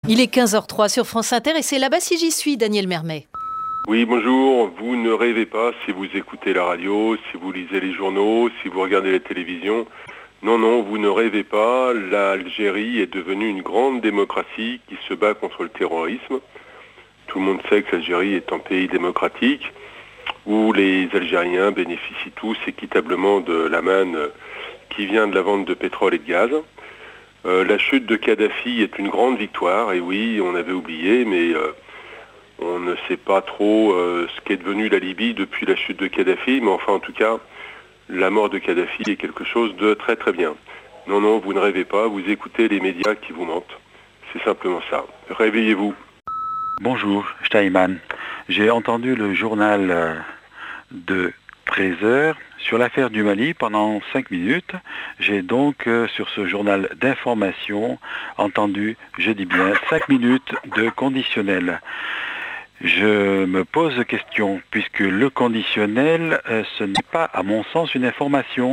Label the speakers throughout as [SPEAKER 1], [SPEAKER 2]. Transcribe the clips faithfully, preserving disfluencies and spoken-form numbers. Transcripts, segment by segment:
[SPEAKER 1] Il est quinze heures zéro trois sur France Inter et c'est là-bas si j'y suis, Daniel Mermet.
[SPEAKER 2] Oui, bonjour. Vous ne rêvez pas si vous écoutez la radio, si vous lisez les journaux, si vous regardez la télévision. Non, non, vous ne rêvez pas. L'Algérie est devenue une grande démocratie qui se bat contre le terrorisme. Tout le monde sait que l'Algérie est un pays démocratique où les Algériens bénéficient tous équitablement de la manne qui vient de la vente de pétrole et de gaz. Euh, la chute de Kadhafi est une grande victoire, et oui, on avait oublié, mais euh, on ne sait pas trop euh, ce qu'est devenu la Libye depuis la chute de Kadhafi, mais enfin en tout cas, la mort de Kadhafi est quelque chose de très très bien. Non, non, vous ne rêvez pas, vous écoutez les médias qui vous mentent. C'est simplement ça. Réveillez-vous.
[SPEAKER 3] Bonjour, Steinman. J'ai entendu le journal euh, de treize heures sur l'affaire du Mali pendant cinq minutes. J'ai donc euh, sur ce journal d'information entendu, je dis bien, cinq minutes de conditionnel. Je me pose question, puisque le conditionnel, euh, ce n'est pas, à mon sens, une information.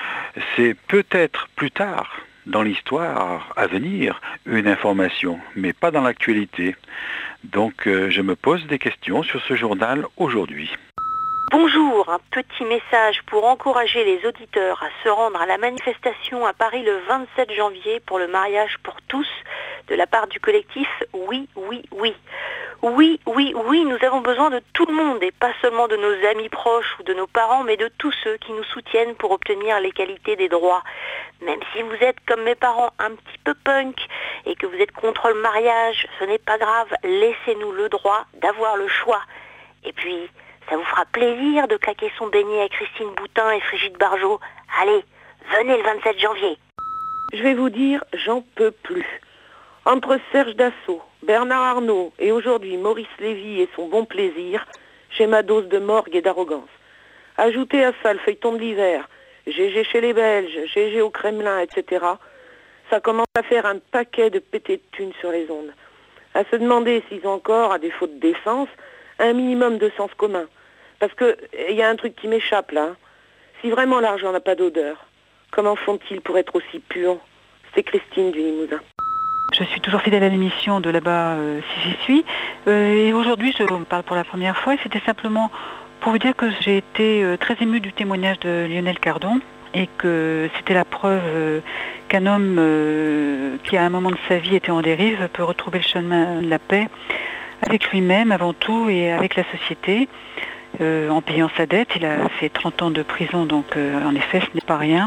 [SPEAKER 3] C'est peut-être plus tard, dans l'histoire à venir, une information, mais pas dans l'actualité. Donc euh, je me pose des questions sur ce journal aujourd'hui.
[SPEAKER 4] Bonjour, un petit message pour encourager les auditeurs à se rendre à la manifestation à Paris le vingt-sept janvier pour le mariage pour tous de la part du collectif Oui, oui, oui. Oui, oui, oui, nous avons besoin de tout le monde et pas seulement de nos amis proches ou de nos parents, mais de tous ceux qui nous soutiennent pour obtenir l'égalité des droits. Même si vous êtes comme mes parents un petit peu punk et que vous êtes contre le mariage, ce n'est pas grave, laissez-nous le droit d'avoir le choix. Et puis, ça vous fera plaisir de claquer son beignet à Christine Boutin et Frigide Barjot. Allez, venez le vingt-sept janvier.
[SPEAKER 5] Je vais vous dire, j'en peux plus. Entre Serge Dassault, Bernard Arnault et aujourd'hui Maurice Lévy et son bon plaisir, j'ai ma dose de morgue et d'arrogance. Ajoutez à ça le feuilleton de l'hiver, G G chez les Belges, G G au Kremlin, et cetera. Ça commence à faire un paquet de pétés de thunes sur les ondes. À se demander s'ils ont encore, à défaut de décence, un minimum de sens commun. Parce que il y a un truc qui m'échappe là. Hein. Si vraiment l'argent n'a pas d'odeur, comment font-ils pour être aussi puants? C'est Christine du Limousin.
[SPEAKER 6] Je suis toujours fidèle à l'émission de là-bas euh, si j'y suis. Euh, et aujourd'hui, je vous parle pour la première fois. Et c'était simplement pour vous dire que j'ai été euh, très émue du témoignage de Lionel Cardon. Et que c'était la preuve euh, qu'un homme euh, qui à un moment de sa vie était en dérive peut retrouver le chemin de la paix avec lui-même avant tout et avec la société. Euh, en payant sa dette, il a fait trente ans de prison, donc euh, en effet ce n'est pas rien.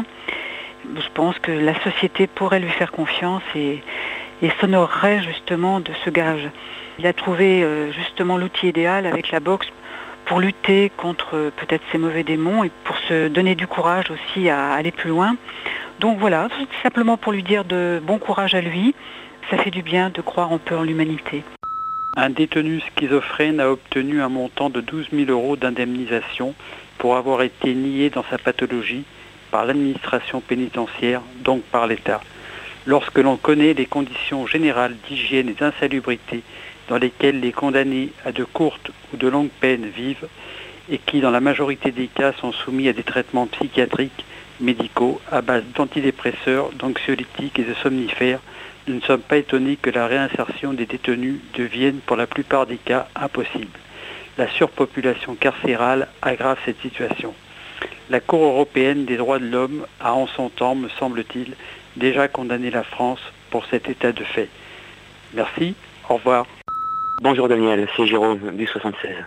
[SPEAKER 6] Je pense que la société pourrait lui faire confiance et et s'honorerait justement de ce gage. Il a trouvé euh, justement l'outil idéal avec la boxe pour lutter contre euh, peut-être ces mauvais démons et pour se donner du courage aussi à aller plus loin. Donc voilà, c'est simplement pour lui dire de bon courage à lui. Ça fait du bien de croire en peu en l'humanité.
[SPEAKER 3] Un détenu schizophrène a obtenu un montant de douze mille euros d'indemnisation pour avoir été nié dans sa pathologie par l'administration pénitentiaire, donc par l'État. Lorsque l'on connaît les conditions générales d'hygiène et d'insalubrité dans lesquelles les condamnés à de courtes ou de longues peines vivent et qui, dans la majorité des cas, sont soumis à des traitements psychiatriques, médicaux, à base d'antidépresseurs, d'anxiolytiques et de somnifères, nous ne sommes pas étonnés que la réinsertion des détenus devienne, pour la plupart des cas, impossible. La surpopulation carcérale aggrave cette situation. La Cour européenne des droits de l'homme a en son temps, me semble-t-il, déjà condamné la France pour cet état de fait. Merci, au revoir.
[SPEAKER 7] Bonjour Daniel, c'est Jérôme du soixante-seize.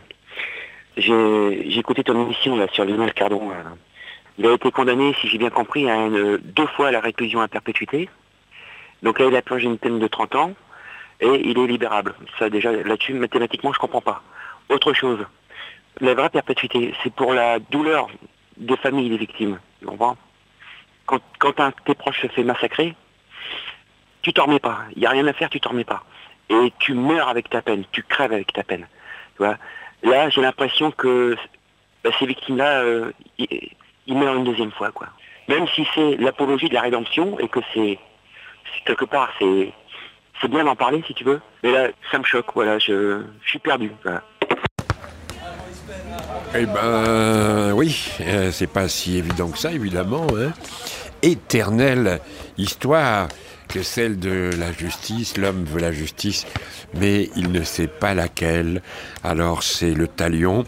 [SPEAKER 7] J'ai, j'ai écouté ton émission là, sur Lionel Cardon. Il a été condamné, si j'ai bien compris, à une, deux fois à la réclusion à perpétuité. Donc là, il a purgé une peine de trente ans et il est libérable. Ça déjà, là-dessus, mathématiquement, je comprends pas. Autre chose, la vraie perpétuité, c'est pour la douleur des familles des victimes. Tu comprends ? Quand, quand un, tes proches se fait massacrer, tu t'en remets pas. Il n'y a rien à faire, tu t'en remets pas. Et tu meurs avec ta peine, tu crèves avec ta peine. Tu vois ? Là, j'ai l'impression que bah, ces victimes-là, euh, ils, ils meurent une deuxième fois, quoi. Même si c'est l'apologie de la rédemption et que c'est, c'est quelque part, c'est, c'est bien d'en parler si tu veux. Mais là, ça me choque, voilà, je, je suis perdu. Voilà.
[SPEAKER 8] Eh ben oui, euh, c'est pas si évident que ça, évidemment. Hein. Éternelle histoire que celle de la justice. L'homme veut la justice, mais il ne sait pas laquelle. Alors c'est le talion,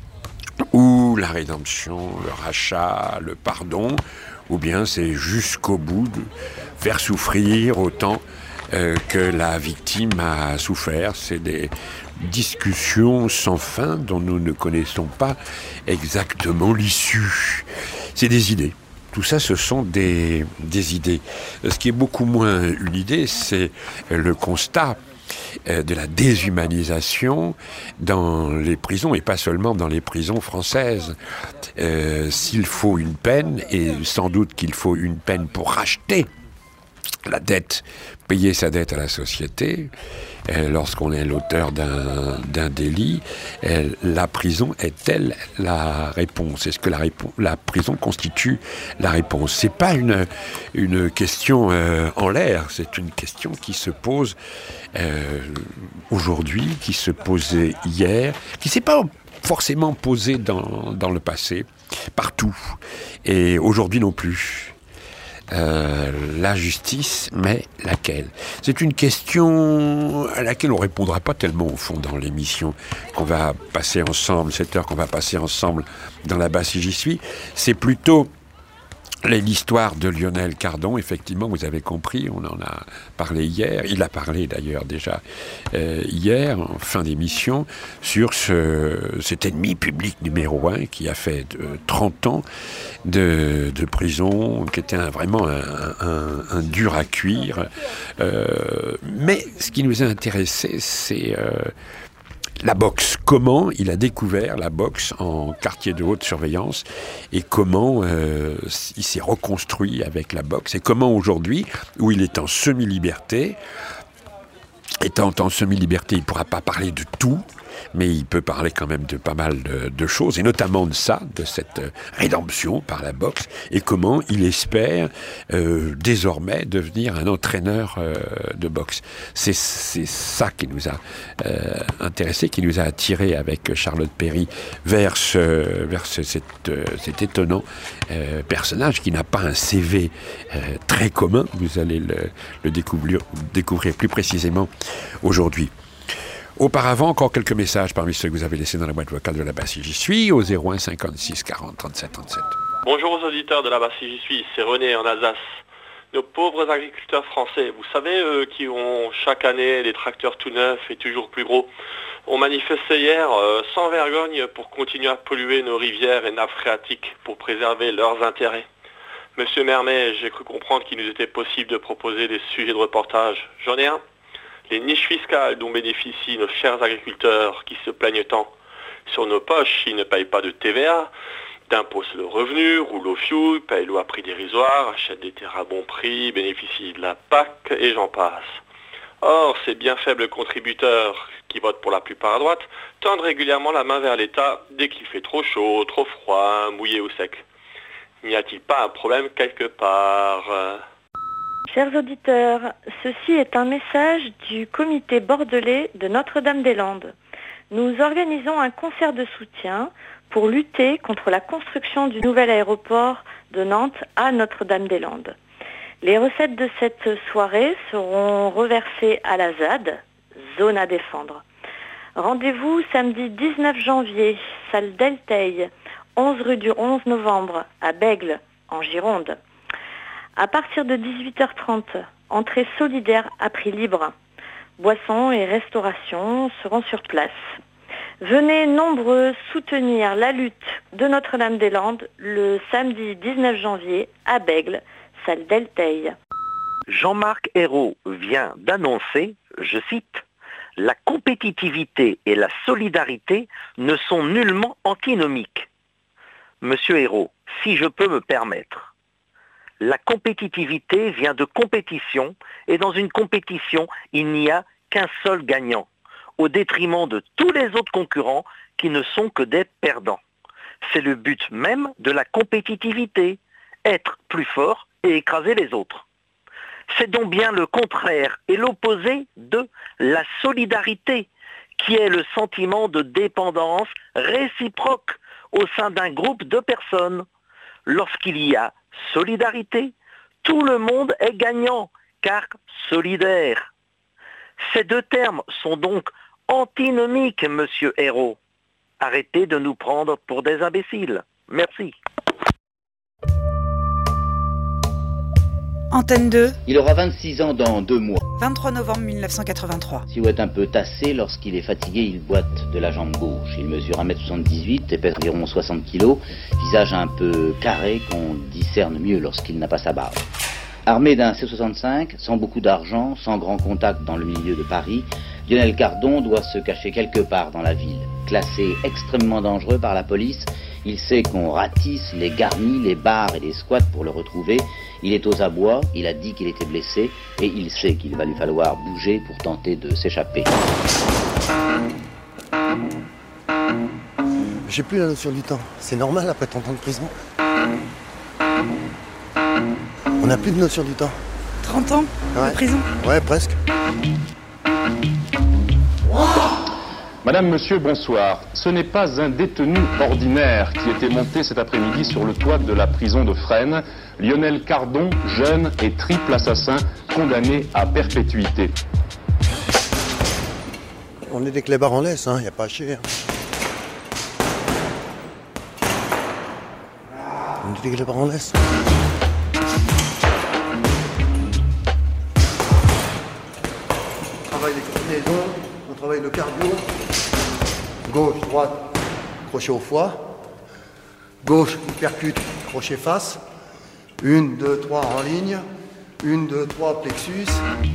[SPEAKER 8] ou la rédemption, le rachat, le pardon, ou bien c'est jusqu'au bout de faire souffrir autant euh, que la victime a souffert. C'est des discussions sans fin dont nous ne connaissons pas exactement l'issue. C'est des idées. Tout ça, ce sont des, des idées. Ce qui est beaucoup moins une idée, c'est le constat de la déshumanisation dans les prisons, et pas seulement dans les prisons françaises. Euh, s'il faut une peine, et sans doute qu'il faut une peine pour racheter la dette, payer sa dette à la société, euh, lorsqu'on est l'auteur d'un, d'un délit, euh, la prison est-elle la réponse? Est-ce que la, réponse, la prison constitue la réponse? C'est pas une, une question euh, en l'air, c'est une question qui se pose euh, aujourd'hui, qui se posait hier, qui s'est pas forcément posée dans, dans le passé, partout, et aujourd'hui non plus. Euh, la justice, mais laquelle? C'est une question à laquelle on ne répondra pas tellement au fond dans l'émission qu'on va passer ensemble, cette heure qu'on va passer ensemble dans Là-bas si j'y suis. C'est plutôt l'histoire de Lionel Cardon. Effectivement, vous avez compris, on en a parlé hier, il a parlé d'ailleurs déjà euh, hier, en fin d'émission, sur ce, cet ennemi public numéro un qui a fait euh, trente ans de, de prison, qui était un, vraiment un, un, un dur à cuire. Euh, mais ce qui nous a intéressé, c'est euh, la boxe. Comment il a découvert la boxe en quartier de haute surveillance et comment euh, il s'est reconstruit avec la boxe et comment aujourd'hui, où il est en semi-liberté, étant en semi-liberté, il ne pourra pas parler de tout, mais il peut parler quand même de pas mal de, de choses, et notamment de ça, de cette rédemption par la boxe, et comment il espère euh, désormais devenir un entraîneur euh, de boxe. C'est, c'est ça qui nous a euh, intéressés, qui nous a attirés avec Charlotte Perry vers, ce, vers ce, cet, euh, cet étonnant euh, personnage qui n'a pas un C V euh, très commun. Vous allez le, le découvrir, découvrir plus précisément aujourd'hui. Auparavant, encore quelques messages parmi ceux que vous avez laissés dans la boîte vocale de Là-bas si j'y suis, au zéro un cinquante-six quarante trente-sept trente-sept.
[SPEAKER 9] Bonjour aux auditeurs de Là-bas si j'y suis, c'est René en Alsace. Nos pauvres agriculteurs français, vous savez, eux qui ont chaque année des tracteurs tout neufs et toujours plus gros, ont manifesté hier euh, sans vergogne pour continuer à polluer nos rivières et nappes phréatiques pour préserver leurs intérêts. Monsieur Mermet, j'ai cru comprendre qu'il nous était possible de proposer des sujets de reportage. J'en ai un. Les niches fiscales dont bénéficient nos chers agriculteurs qui se plaignent tant. Sur nos poches, ils ne payent pas de T V A, d'impôts sur le revenu, roulent au fioul, payent l'eau à prix dérisoire, achètent des terres à bon prix, bénéficient de la P A C et j'en passe. Or, ces bien faibles contributeurs qui votent pour la plupart à droite tendent régulièrement la main vers l'État dès qu'il fait trop chaud, trop froid, mouillé ou sec. N'y a-t-il pas un problème quelque part ?
[SPEAKER 4] Chers auditeurs, ceci est un message du comité bordelais de Notre-Dame-des-Landes. Nous organisons un concert de soutien pour lutter contre la construction du nouvel aéroport de Nantes à Notre-Dame-des-Landes. Les recettes de cette soirée seront reversées à la Z A D, zone à défendre. Rendez-vous samedi dix-neuf janvier, salle Delteil, onze rue du onze novembre, à Bègles, en Gironde. À partir de dix-huit heures trente, entrée solidaire à prix libre. Boissons et restauration seront sur place. Venez nombreux soutenir la lutte de Notre-Dame-des-Landes le samedi dix-neuf janvier à Bègles, salle Delteil.
[SPEAKER 10] Jean-Marc Ayrault vient d'annoncer, je cite, « La compétitivité et la solidarité ne sont nullement antinomiques. » Monsieur Ayrault, si je peux me permettre, la compétitivité vient de compétition, et dans une compétition, il n'y a qu'un seul gagnant, au détriment de tous les autres concurrents qui ne sont que des perdants. C'est le but même de la compétitivité, être plus fort et écraser les autres. C'est donc bien le contraire et l'opposé de la solidarité, qui est le sentiment de dépendance réciproque au sein d'un groupe de personnes. Lorsqu'il y a solidarité, tout le monde est gagnant car solidaire. Ces deux termes sont donc antinomiques, monsieur Hérault. Arrêtez de nous prendre pour des imbéciles. Merci.
[SPEAKER 11] Antenne deux.
[SPEAKER 12] Il aura vingt-six ans dans deux mois.
[SPEAKER 11] vingt-trois novembre mille neuf cent quatre-vingt-trois.
[SPEAKER 12] Silhouette un peu tassée, lorsqu'il est fatigué, il boite de la jambe gauche. Il mesure un mètre soixante-dix-huit et pèse environ soixante kilos. Visage un peu carré qu'on discerne mieux lorsqu'il n'a pas sa barbe. Armé d'un C soixante-cinq, sans beaucoup d'argent, sans grand contact dans le milieu de Paris, Lionel Cardon doit se cacher quelque part dans la ville. Classé extrêmement dangereux par la police, il sait qu'on ratisse les garnis, les bars et les squats pour le retrouver. Il est aux abois, il a dit qu'il était blessé et il sait qu'il va lui falloir bouger pour tenter de s'échapper.
[SPEAKER 13] J'ai plus la notion du temps. C'est normal après trente ans de prison. On n'a plus de notion du temps.
[SPEAKER 11] trente ans
[SPEAKER 13] ouais.
[SPEAKER 11] de prison?
[SPEAKER 13] Ouais, presque.
[SPEAKER 14] Madame, monsieur, bonsoir. Ce n'est pas un détenu ordinaire qui était monté cet après-midi sur le toit de la prison de Fresnes. Lionel Cardon, jeune et triple assassin, condamné à perpétuité.
[SPEAKER 13] On est des clébards en laisse, hein, y a pas à chier. On est des clébards en laisse. On travaille les combinaisons, on travaille le cardio. Gauche, droite, crochet au foie. Gauche, percute, crochet face. Une, deux, trois en ligne. Une, deux, trois, plexus.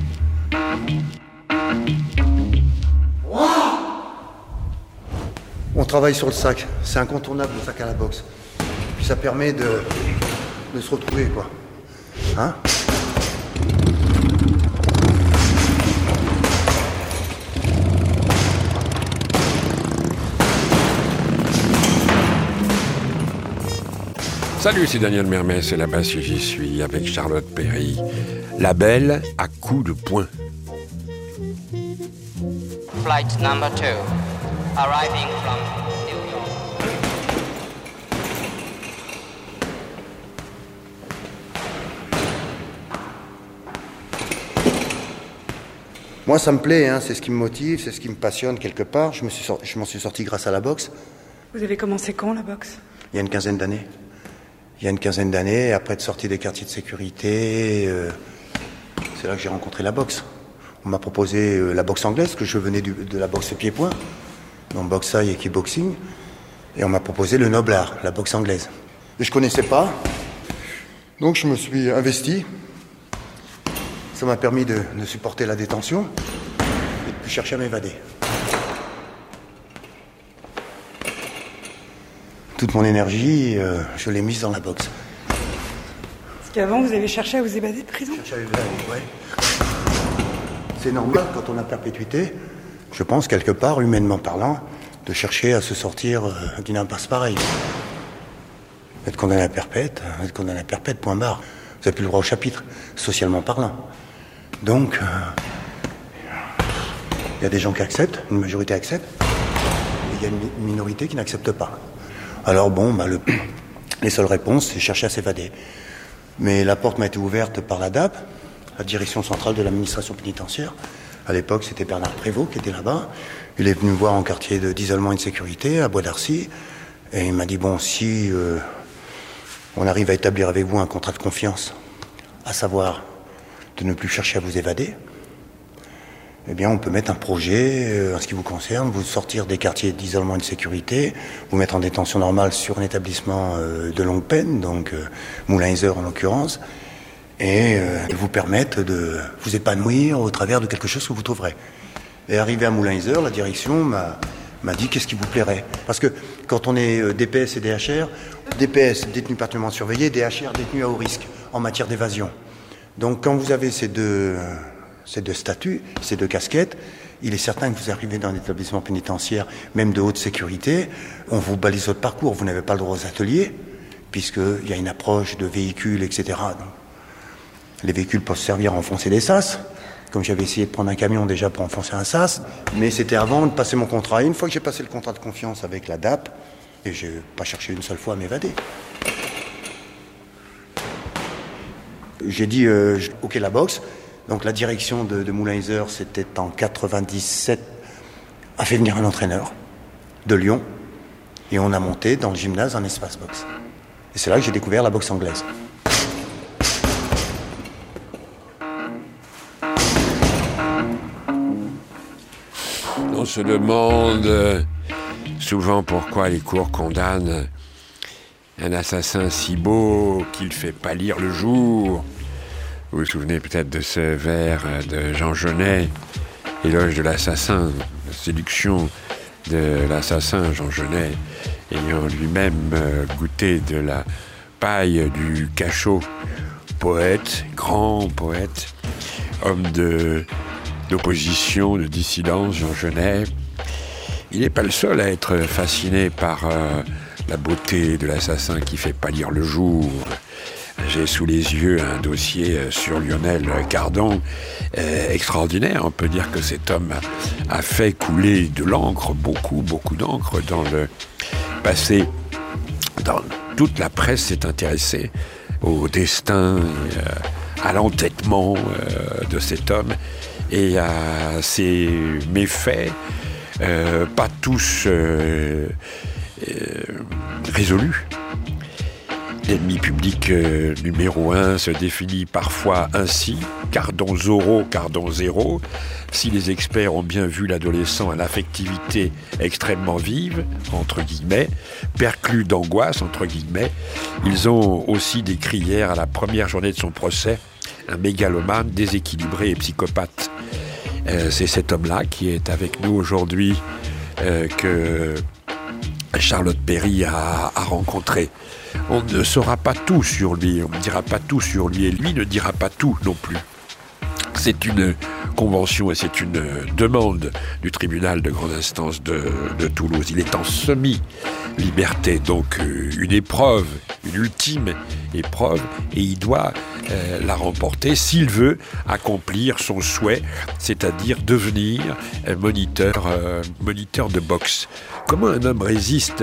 [SPEAKER 13] On travaille sur le sac. C'est incontournable le sac à la boxe. Puis ça permet de, de se retrouver, quoi. Hein ?
[SPEAKER 8] Salut, c'est Daniel Mermet, c'est là-bas si j'y suis, avec Charlotte Perry. La belle à coups de poing.
[SPEAKER 15] Flight number two, arriving from New York.
[SPEAKER 13] Moi, ça me plaît, hein, c'est ce qui me motive, c'est ce qui me passionne quelque part. Je me suis sorti, je m'en suis sorti grâce à la boxe.
[SPEAKER 11] Vous avez commencé quand, la boxe?
[SPEAKER 13] Il y a une quinzaine d'années. Il y a une quinzaine d'années, après être sorti des quartiers de sécurité, euh, c'est là que j'ai rencontré la boxe. On m'a proposé euh, la boxe anglaise, que je venais du, de la boxe pied-point, donc boxe-taille et kickboxing, et on m'a proposé le noble art, la boxe anglaise. Et je connaissais pas, donc je me suis investi. Ça m'a permis de, de supporter la détention et de chercher à m'évader. Toute mon énergie, euh, je l'ai mise dans la boxe.
[SPEAKER 11] Parce qu'avant, vous avez cherché à vous évader de prison?
[SPEAKER 13] Cherché à m'évader, ouais. C'est normal quand on a perpétuité, je pense, quelque part, humainement parlant, de chercher à se sortir euh, d'une impasse pareille. Être condamné à perpète, être condamné à perpète, point barre. Vous n'avez plus le droit au chapitre, socialement parlant. Donc, il euh, y a des gens qui acceptent, une majorité accepte, et il y a une minorité qui n'accepte pas. Alors bon, bah le, les seules réponses, c'est chercher à s'évader. Mais la porte m'a été ouverte par la D A P, la direction centrale de l'administration pénitentiaire. À l'époque, c'était Bernard Prévost qui était là-bas. Il est venu me voir en quartier de, d'isolement et de sécurité, à Bois d'Arcy. Et il m'a dit, bon, si euh, on arrive à établir avec vous un contrat de confiance, à savoir de ne plus chercher à vous évader, eh bien, on peut mettre un projet, euh, en ce qui vous concerne, vous sortir des quartiers d'isolement et de sécurité, vous mettre en détention normale sur un établissement euh, de longue peine, donc euh, Moulin-Iser en l'occurrence, et euh, vous permettre de vous épanouir au travers de quelque chose que vous trouverez. Et arrivé à Moulin-Iser, la direction m'a, m'a dit qu'est-ce qui vous plairait. Parce que quand on est euh, D P S et D H R, D P S, détenu particulièrement surveillé, D H R, détenu à haut risque en matière d'évasion. Donc quand vous avez ces deux... ces deux statuts, ces deux casquettes, il est certain que vous arrivez dans un établissement pénitentiaire, même de haute sécurité, on vous balise votre parcours, vous n'avez pas le droit aux ateliers, puisqu'il y a une approche de véhicules, et cetera. Donc, les véhicules peuvent servir à enfoncer des sas, comme j'avais essayé de prendre un camion déjà pour enfoncer un sas, mais c'était avant de passer mon contrat. Et une fois que j'ai passé le contrat de confiance avec la D A P, et je n'ai pas cherché une seule fois à m'évader. J'ai dit, euh, ok, la boxe, Donc la direction de, de Moulin-Isère, c'était en quatre-vingt-dix-sept, a fait venir un entraîneur de Lyon et on a monté dans le gymnase un espace boxe. Et c'est là que j'ai découvert la boxe anglaise.
[SPEAKER 8] On se demande souvent pourquoi les cours condamnent un assassin si beau qu'il fait pâlir le jour. Vous vous souvenez peut-être de ce vers de Jean Genet, Éloge de l'assassin, la séduction de l'assassin Jean Genet, ayant lui-même goûté de la paille du cachot. Poète, grand poète, homme de, d'opposition, de dissidence, Jean Genet. Il n'est pas le seul à être fasciné par euh, la beauté de l'assassin qui fait pâlir le jour. J'ai sous les yeux un dossier sur Lionel Cardon euh, extraordinaire. On peut dire que cet homme a, a fait couler de l'encre, beaucoup, beaucoup d'encre dans le passé. Dans toute la presse s'est intéressée au destin, et, euh, à l'entêtement euh, de cet homme et à ses méfaits, euh, pas tous euh, euh, résolus. L'ennemi public euh, numéro un se définit parfois ainsi, Cardon Zorro, Cardon Zéro. Si les experts ont bien vu l'adolescent à l'affectivité extrêmement vive, entre guillemets, perclus d'angoisse, entre guillemets, ils ont aussi décrit hier, à la première journée de son procès, un mégalomane déséquilibré et psychopathe. Euh, c'est cet homme-là qui est avec nous aujourd'hui, euh, que Charlotte Perry a, a rencontré. On ne saura pas tout sur lui, on ne dira pas tout sur lui, et lui ne dira pas tout non plus. C'est une convention et c'est une demande du tribunal de grande instance de, de Toulouse. Il est en semi-liberté, donc une épreuve, une ultime épreuve, et il doit euh, la remporter s'il veut accomplir son souhait, c'est-à-dire devenir euh, moniteur, euh, moniteur de boxe. Comment un homme résiste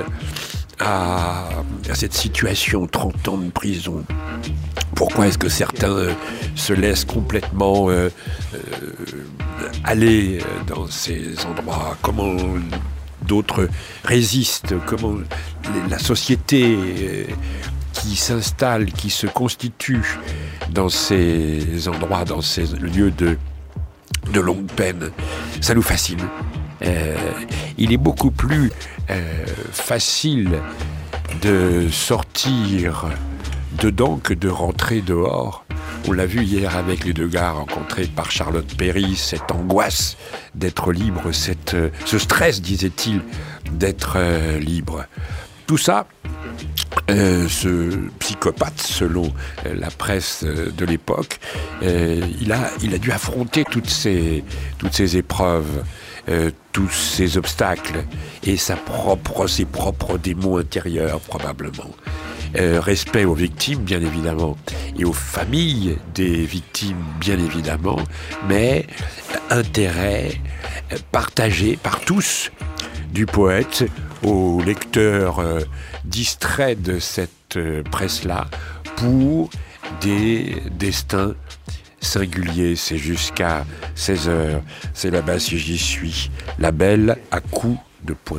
[SPEAKER 8] à, à cette situation, trente ans de prison? Pourquoi est-ce que certains euh, se laissent complètement euh, euh, aller dans ces endroits? Comment d'autres résistent? Comment les, la société euh, qui s'installe, qui se constitue dans ces endroits, dans ces lieux de, de longue peine, ça nous fascine. Euh, il est beaucoup plus euh, facile de sortir dedans que de rentrer dehors. On l'a vu hier avec les deux gars rencontrés par Charlotte Perry, cette angoisse d'être libre, cette, euh, ce stress, disait-il, d'être euh, libre. Tout ça, euh, ce psychopathe, selon euh, la presse euh, de l'époque, euh, il a, il a dû affronter toutes ces, toutes ces épreuves, euh, tous ces obstacles et sa propre, ses propres démons intérieurs, probablement. Euh, respect aux victimes, bien évidemment, et aux familles des victimes, bien évidemment, mais intérêt partagé par tous, du poète au lecteur euh, distrait de cette euh, presse-là, pour des destins singuliers. C'est jusqu'à seize heures, c'est là-bas si j'y suis, la belle à coups de poing.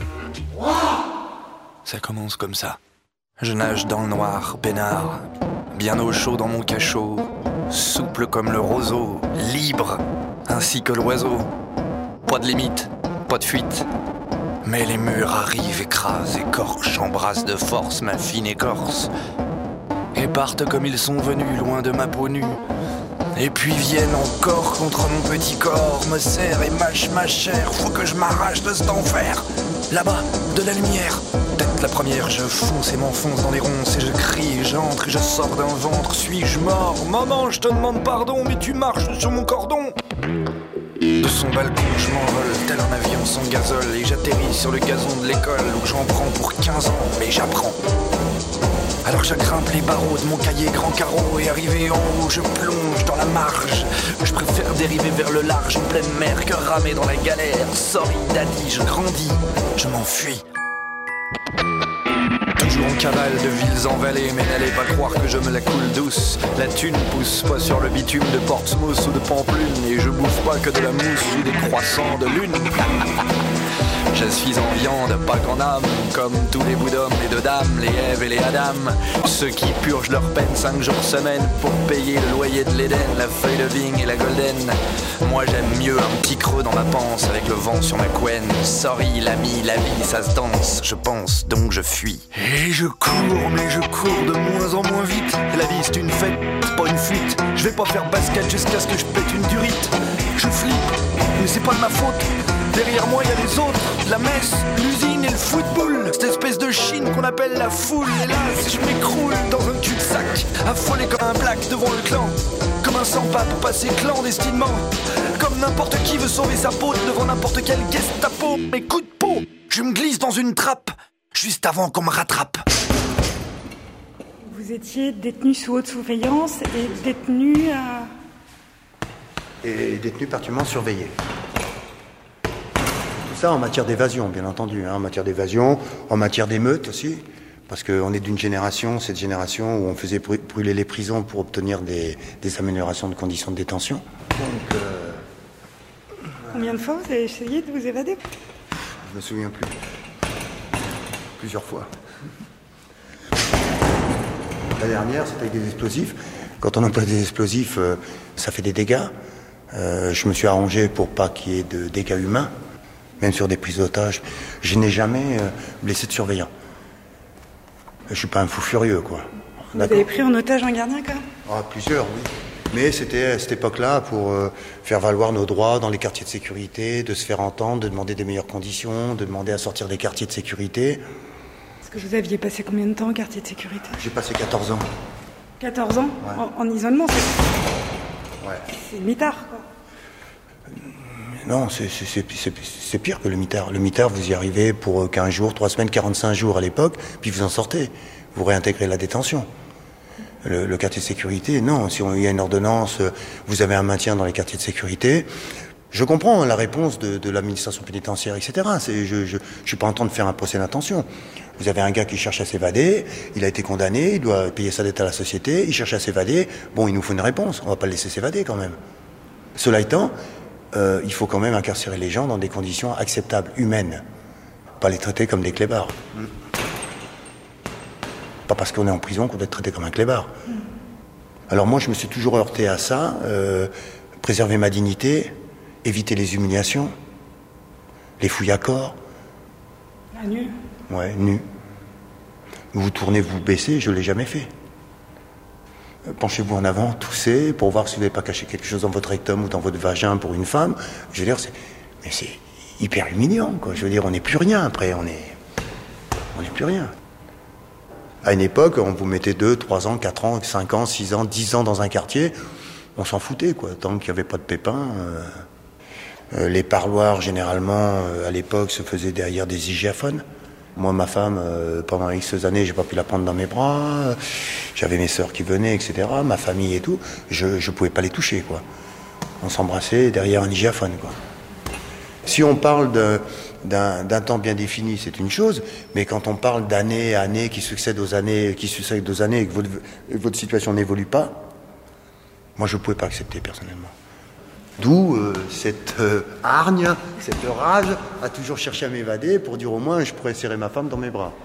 [SPEAKER 16] Ça commence comme ça. Je nage dans le noir, peinard, bien au chaud dans mon cachot, souple comme le roseau, libre, ainsi que l'oiseau. Pas de limite, pas de fuite. Mais les murs arrivent, écrasent, écorchent, embrassent de force ma fine écorce. Et partent comme ils sont venus, loin de ma peau nue. Et puis viennent encore contre mon petit corps, me serrent et mâchent ma chair. Faut que je m'arrache de cet enfer. Là-bas, de la lumière. Tête la première, je fonce et m'enfonce dans les ronces. Et je crie et j'entre et je sors d'un ventre. Suis-je mort? Maman, je te demande pardon, mais tu marches sur mon cordon. De son balcon, je m'envole tel un avion sans gazole. Et j'atterris sur le gazon de l'école où j'en prends pour quinze ans, mais j'apprends. Alors je grimpe les barreaux de mon cahier grand carreau. Et arrivé en haut, je plonge dans la marge. Je préfère dériver vers le large en pleine mer que ramer dans la galère. Sorry daddy, je grandis, je m'enfuis. toujours en cavale de villes en vallée, mais n'allez pas croire que je me la coule douce. La thune pousse pas sur le bitume de Portsmouth ou de Pampelune, et je bouffe pas que de la mousse ou des croissants de lune. Je suis en viande, pas qu'en âme, comme tous les bouts d'hommes, les deux dames, les Ève et les Adam. Ceux qui purgent leur peine cinq jours semaine pour payer le loyer de l'Éden, la feuille de vigne et la golden. Moi j'aime mieux un petit creux dans ma panse avec le vent sur ma couenne. Sorry l'ami, la vie ça se danse, je pense donc je fuis. Et je cours, mais je cours de moins en moins vite. La vie c'est une fête, pas une fuite. Je vais pas faire basket jusqu'à ce que je pète une durite. Je flippe, mais c'est pas de ma faute. Derrière moi, il y a les autres, la messe, l'usine et le football. Cette espèce de Chine qu'on appelle la foule. Hélas, je m'écroule dans un cul-de-sac, affolé comme un black devant le clan. Comme un sans-pape passé clandestinement. Comme n'importe qui veut sauver sa peau devant n'importe quel Gestapo. Mais coup de peau, je me glisse dans une trappe, juste avant qu'on me rattrape.
[SPEAKER 11] Vous étiez détenu sous haute surveillance et détenu à...
[SPEAKER 13] Et détenu particulièrement surveillé. Ça en matière d'évasion, bien entendu, hein, en matière d'évasion, en matière d'émeute aussi, parce qu'on est d'une génération, cette génération où on faisait brûler les prisons pour obtenir des, des améliorations de conditions de détention. Donc, euh...
[SPEAKER 11] Combien de fois vous avez essayé de vous évader?
[SPEAKER 13] Je me souviens plus. Plusieurs fois. La dernière, c'était avec des explosifs. Quand on emploie des explosifs, euh, ça fait des dégâts. Euh, je me suis arrangé pour pas qu'il y ait de dégâts humains. Même sur des prises d'otages, je n'ai jamais euh, blessé de surveillant. Je suis pas un fou furieux, quoi.
[SPEAKER 11] Vous avez pris en otage un gardien, quand même?
[SPEAKER 13] Ah, plusieurs, oui. Mais c'était à cette époque-là pour euh, faire valoir nos droits dans les quartiers de sécurité, de se faire entendre, de demander des meilleures conditions, de demander à sortir des quartiers de sécurité.
[SPEAKER 11] Est-ce que vous aviez passé combien de temps en quartier de sécurité?
[SPEAKER 13] J'ai passé quatorze ans.
[SPEAKER 11] quatorze ans?
[SPEAKER 13] Ouais.
[SPEAKER 11] En, en isolement, c'est...
[SPEAKER 13] Ouais.
[SPEAKER 11] C'est mitard, quoi.
[SPEAKER 13] Non, c'est, c'est, c'est, c'est, c'est pire que le mitard. Le mitard, vous y arrivez pour quinze jours, trois semaines, quarante-cinq jours à l'époque, puis vous en sortez. Vous réintégrez la détention. Le, le quartier de sécurité, non. Si il y a une ordonnance, vous avez un maintien dans les quartiers de sécurité. Je comprends la réponse de, de l'administration pénitentiaire, et cetera. C'est, je, je, je suis pas en train de faire un procès d'intention. Vous avez un gars qui cherche à s'évader, il a été condamné, il doit payer sa dette à la société, il cherche à s'évader. Bon, il nous faut une réponse. On va pas le laisser s'évader quand même. Cela étant, Euh, il faut quand même incarcérer les gens dans des conditions acceptables, humaines. Pas les traiter comme des clébards. Mm. Pas parce qu'on est en prison qu'on doit être traité comme un clébard. Mm. Alors moi, je me suis toujours heurté à ça, euh, préserver ma dignité, éviter les humiliations, les fouilles à corps.
[SPEAKER 11] À nu?
[SPEAKER 13] Ouais, nu. Vous tournez, vous baissez, je l'ai jamais fait. Penchez-vous en avant, toussez, pour voir si vous n'avez pas caché quelque chose dans votre rectum ou dans votre vagin pour une femme. Je veux dire, c'est, mais c'est hyper humiliant, quoi. Je veux dire, on n'est plus rien après, on est, on n'est plus rien. À une époque, on vous mettait deux, trois ans, quatre ans, cinq ans, six ans, dix ans dans un quartier, on s'en foutait, quoi. Tant qu'il n'y avait pas de pépins. Euh, euh, les parloirs, généralement, euh, à l'époque, se faisaient derrière des hygiaphones. Moi, ma femme, euh, pendant X années, j'ai pas pu la prendre dans mes bras. Euh, j'avais mes sœurs qui venaient, et cetera. Ma famille et tout. Je, je pouvais pas les toucher, quoi. On s'embrassait derrière un hygiaphone, quoi. Si on parle de, d'un, d'un temps bien défini, c'est une chose. Mais quand on parle d'années, années qui succèdent aux années, qui succèdent aux années, et que votre, votre situation n'évolue pas, moi, je pouvais pas accepter personnellement. D'où euh, cette euh, hargne, cette rage à toujours chercher à m'évader pour dire au moins je pourrais serrer ma femme dans mes bras.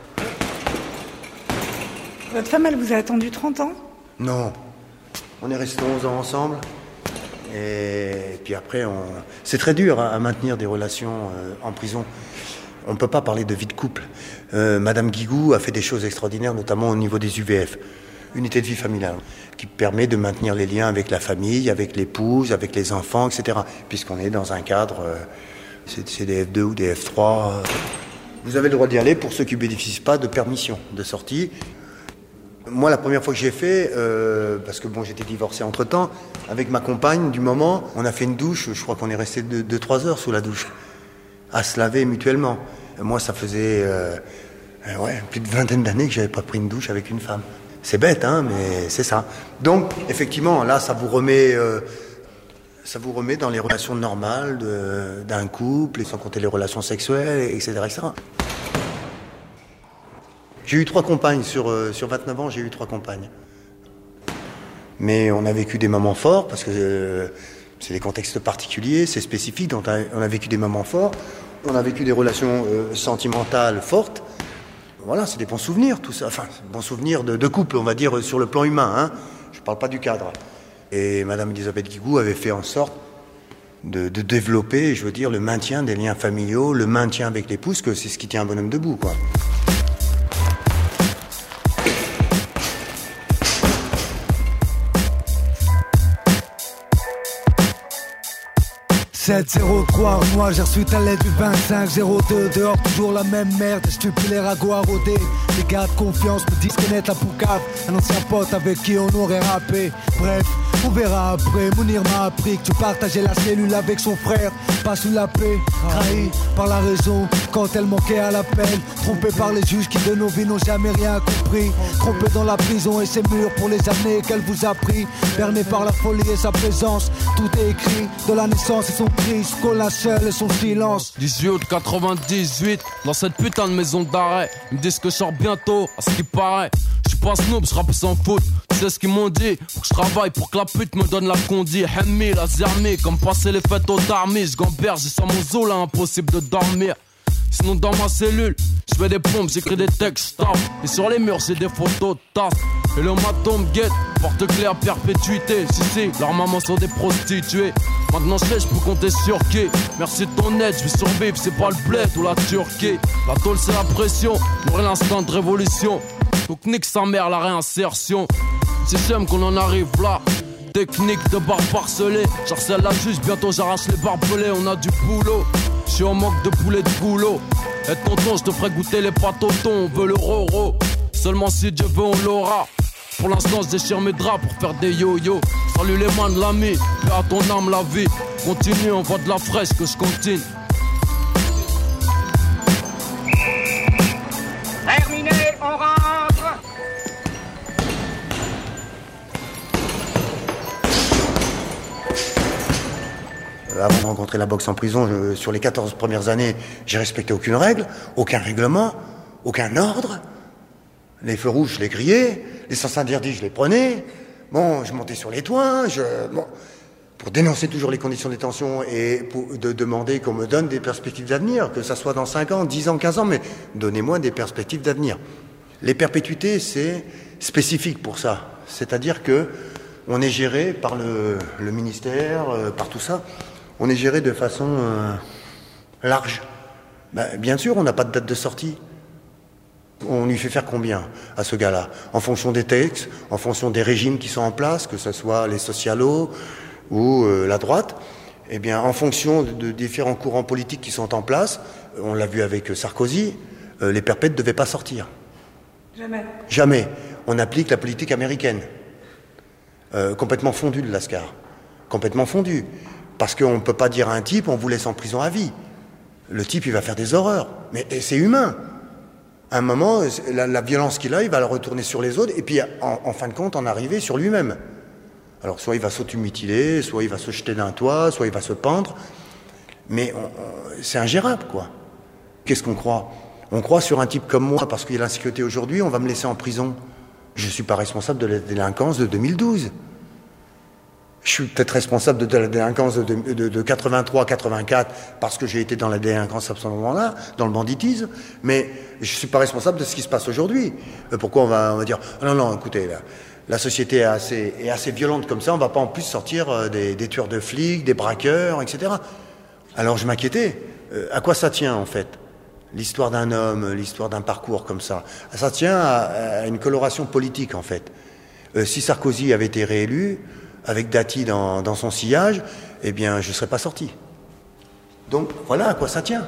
[SPEAKER 11] Votre femme, elle vous a attendu trente ans?
[SPEAKER 13] Non. On est restés onze ans ensemble. Et puis après, on... c'est très dur hein, à maintenir des relations euh, en prison. On ne peut pas parler de vie de couple. Euh, Madame Guigou a fait des choses extraordinaires, notamment au niveau des U V F. Unité de vie familiale, qui permet de maintenir les liens avec la famille, avec l'épouse, avec les enfants, et cetera. Puisqu'on est dans un cadre, euh, c'est, c'est des F deux ou des F trois. Euh. Vous avez le droit d'y aller pour ceux qui ne bénéficient pas de permission de sortie. Moi, la première fois que j'ai fait, euh, parce que bon, j'étais divorcé entre-temps, avec ma compagne du moment, on a fait une douche, je crois qu'on est resté deux trois heures sous la douche, à se laver mutuellement. Moi, ça faisait euh, euh, ouais, plus de vingtaine d'années que j'avais pas pris une douche avec une femme. C'est bête, hein, mais c'est ça. Donc, effectivement, là, ça vous remet, euh, ça vous remet dans les relations normales de, d'un couple, et sans compter les relations sexuelles, et cetera, et cetera. J'ai eu trois compagnes, sur, euh, sur vingt-neuf ans, j'ai eu trois compagnes. Mais on a vécu des moments forts, parce que euh, c'est des contextes particuliers, c'est spécifique, donc on a, on a vécu des moments forts, on a vécu des relations euh, sentimentales fortes. Voilà, c'est des bons souvenirs, tout ça. Enfin, bons souvenirs de, de couple, on va dire, sur le plan humain, hein. Je ne parle pas du cadre. Et Madame Elisabeth Guigou avait fait en sorte de, de développer, je veux dire, le maintien des liens familiaux, le maintien avec l'épouse, que c'est ce qui tient un bonhomme debout, quoi.
[SPEAKER 17] sept zéro trois, moi j'ai reçu ta lettre du vingt-cinq zéro deux. Dehors toujours la même merde, stupide les ragots à rôder. Les gars de confiance me disent connaître la poucave. Un ancien pote avec qui on aurait rappé. Bref, on verra après. Mounir m'a appris que tu partageais la cellule avec son frère. Pas sous la paix, trahi par la raison quand elle manquait à l'appel. Trompé par les juges qui de nos vies n'ont jamais rien compris. Trompé dans la prison et ses murs pour les années qu'elle vous a pris. Berné par la folie et sa présence. Tout est écrit de la naissance et son cri. Scola seul et son silence.
[SPEAKER 18] dix-huit août quatre-vingt-dix-huit, dans cette putain de maison d'arrêt. Ils me disent que je sors bientôt, à ce qui paraît. Je suis pas snob, je rappe sans faute. Tu sais ce qu'ils m'ont dit, faut que je travaille pour que la pute me donne la condi. Hemmi, la zermi, comme passer les fêtes aux darmis. Je gamberge, j'ai sans mon zoo là, impossible de dormir. Sinon dans ma cellule, je fais des pompes, j'écris des textes, tape. Et sur les murs j'ai des photos de tasses. Et le maton me guette, porte claire, perpétuité. Si si, leurs mamans sont des prostituées. Maintenant je sais, je peux compter sur qui. Merci de ton aide, je vis sur bif, c'est pas le bled ou la Turquie. La tôle c'est la pression, mourir l'instant de révolution. Donc nique sa mère la réinsertion. Si j'aime qu'on en arrive là. Technique de barbe parcelée, j'harcèle la juge, bientôt j'arrache les barbelés, on a du boulot. J'suis en manque de poulet de boulot. Et tonton, j'te ferai goûter les pâtes au thon, on veut le roro. Seulement si Dieu veut, on l'aura. Pour l'instant, je déchire mes draps pour faire des yo-yo. Salut les mains de l'ami, paix à ton âme la vie. Continue, on voit de la fraîche que je continue.
[SPEAKER 19] Terminé, on rentre.
[SPEAKER 13] Avant de rencontrer la boxe en prison, je, sur les quatorze premières années, j'ai respecté aucune règle, aucun règlement, aucun ordre. Les feux rouges, je les grillais, les sens interdits, je les prenais. Bon, je montais sur les toits, je, bon, pour dénoncer toujours les conditions de détention et pour de demander qu'on me donne des perspectives d'avenir, que ça soit dans cinq ans, dix ans, quinze ans, mais donnez-moi des perspectives d'avenir. Les perpétuités, c'est spécifique pour ça. C'est-à-dire que on est géré par le, le ministère, euh, par tout ça. On est géré de façon euh, large. Ben, bien sûr, on n'a pas de date de sortie. On lui fait faire combien à ce gars-là? En fonction des textes, en fonction des régimes qui sont en place, que ce soit les socialos ou euh, la droite, eh bien, en fonction de, de différents courants politiques qui sont en place, on l'a vu avec Sarkozy, euh, les perpètes ne devaient pas sortir.
[SPEAKER 11] Jamais.
[SPEAKER 13] Jamais. On applique la politique américaine. Euh, complètement fondue de Lascar. Complètement fondue. Parce qu'on ne peut pas dire à un type, on vous laisse en prison à vie. Le type, il va faire des horreurs. Mais c'est humain. À un moment, la, la violence qu'il a, il va la retourner sur les autres, et puis en, en fin de compte, en arriver sur lui-même. Alors, soit il va s'automutiler, soit il va se jeter d'un toit, soit il va se pendre. Mais on, on, c'est ingérable, quoi. Qu'est-ce qu'on croit? On croit sur un type comme moi, parce qu'il y a l'insécurité aujourd'hui, on va me laisser en prison. Je ne suis pas responsable de la délinquance de deux mille douze. Je suis peut-être responsable de la délinquance de, de, de quatre-vingt-trois quatre-vingt-quatre parce que j'ai été dans la délinquance à ce moment-là, dans le banditisme, mais je ne suis pas responsable de ce qui se passe aujourd'hui. Pourquoi on va, on va dire « Non, non, écoutez, la, la société est assez, est assez violente comme ça, on ne va pas en plus sortir des, des tueurs de flics, des braqueurs, et cetera » Alors je m'inquiétais. Euh, à quoi ça tient en fait? L'histoire d'un homme, l'histoire d'un parcours comme ça. Ça tient à, à une coloration politique en fait. Euh, si Sarkozy avait été réélu, avec Dati dans, dans son sillage, eh bien, je ne serais pas sorti. Donc, voilà à quoi ça tient.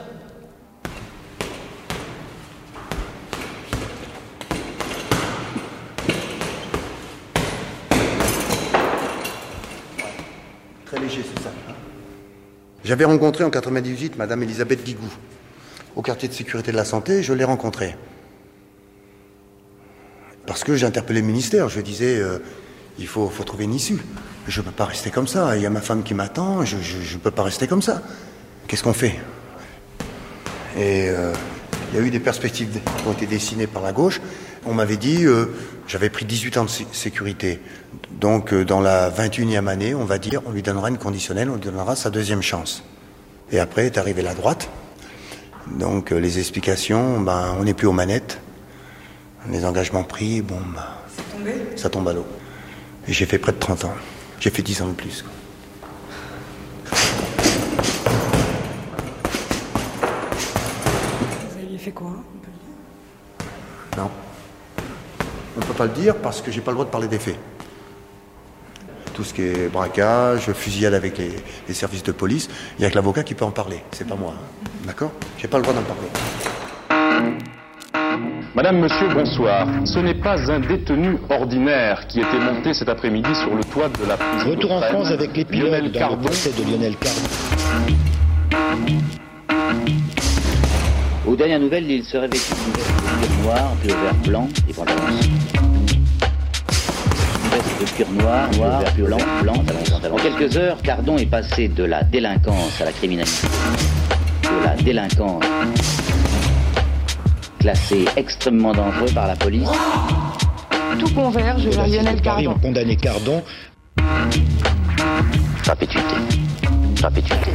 [SPEAKER 13] Très léger, c'est ça. Hein. J'avais rencontré en quatre-vingt-dix-huit Madame Elisabeth Guigou, au quartier de sécurité de la santé, je l'ai rencontrée. Parce que j'ai interpellé le ministère, je disais... Euh, Il faut, faut trouver une issue. Je ne peux pas rester comme ça. Il y a ma femme qui m'attend. Je ne peux pas rester comme ça. Qu'est-ce qu'on fait? Et euh, Il y a eu des perspectives qui ont été dessinées par la gauche. On m'avait dit, euh, j'avais pris dix-huit ans de sé- sécurité. Donc, euh, dans la vingt et unième année, on va dire, on lui donnera une conditionnelle, on lui donnera sa deuxième chance. Et après est arrivée la droite. Donc, euh, les explications, ben, on n'est plus aux manettes. Les engagements pris, bon, ben,
[SPEAKER 11] C'est tombé ?
[SPEAKER 13] ça tombe à l'eau. Et j'ai fait près de trente ans. J'ai fait dix ans de plus, quoi.
[SPEAKER 11] Vous aviez fait quoi ?
[SPEAKER 13] Non. On ne peut pas le dire parce que j'ai pas le droit de parler des faits. Tout ce qui est braquage, fusillade avec les, les services de police, il n'y a que l'avocat qui peut en parler. C'est pas moi. Hein. D'accord ? J'ai pas le droit d'en parler.
[SPEAKER 14] Madame, monsieur, bonsoir. Ce n'est pas un détenu ordinaire qui était monté cet après-midi sur le toit de la prison.
[SPEAKER 20] Retour
[SPEAKER 14] de
[SPEAKER 20] en
[SPEAKER 14] Fresnes.
[SPEAKER 20] France avec l'épilogue
[SPEAKER 14] Lionel
[SPEAKER 20] dans
[SPEAKER 14] Cardon.
[SPEAKER 20] le procès de Lionel Cardon.
[SPEAKER 12] Aux dernières nouvelles, il serait vêtu d'une veste de cuir noir, puis au vert blanc, et pantalons. Une veste de cuir noir, noir, vert blanc, blanc, pantalons, pantalons. En quelques heures, Cardon est passé de la délinquance à la criminalité. De la délinquance classée extrêmement dangereux par la police.
[SPEAKER 21] Tout converge vers Lionel
[SPEAKER 20] Paris
[SPEAKER 21] Cardon.
[SPEAKER 20] ont condamné Cardon.
[SPEAKER 12] Perpétuité. Perpétuité.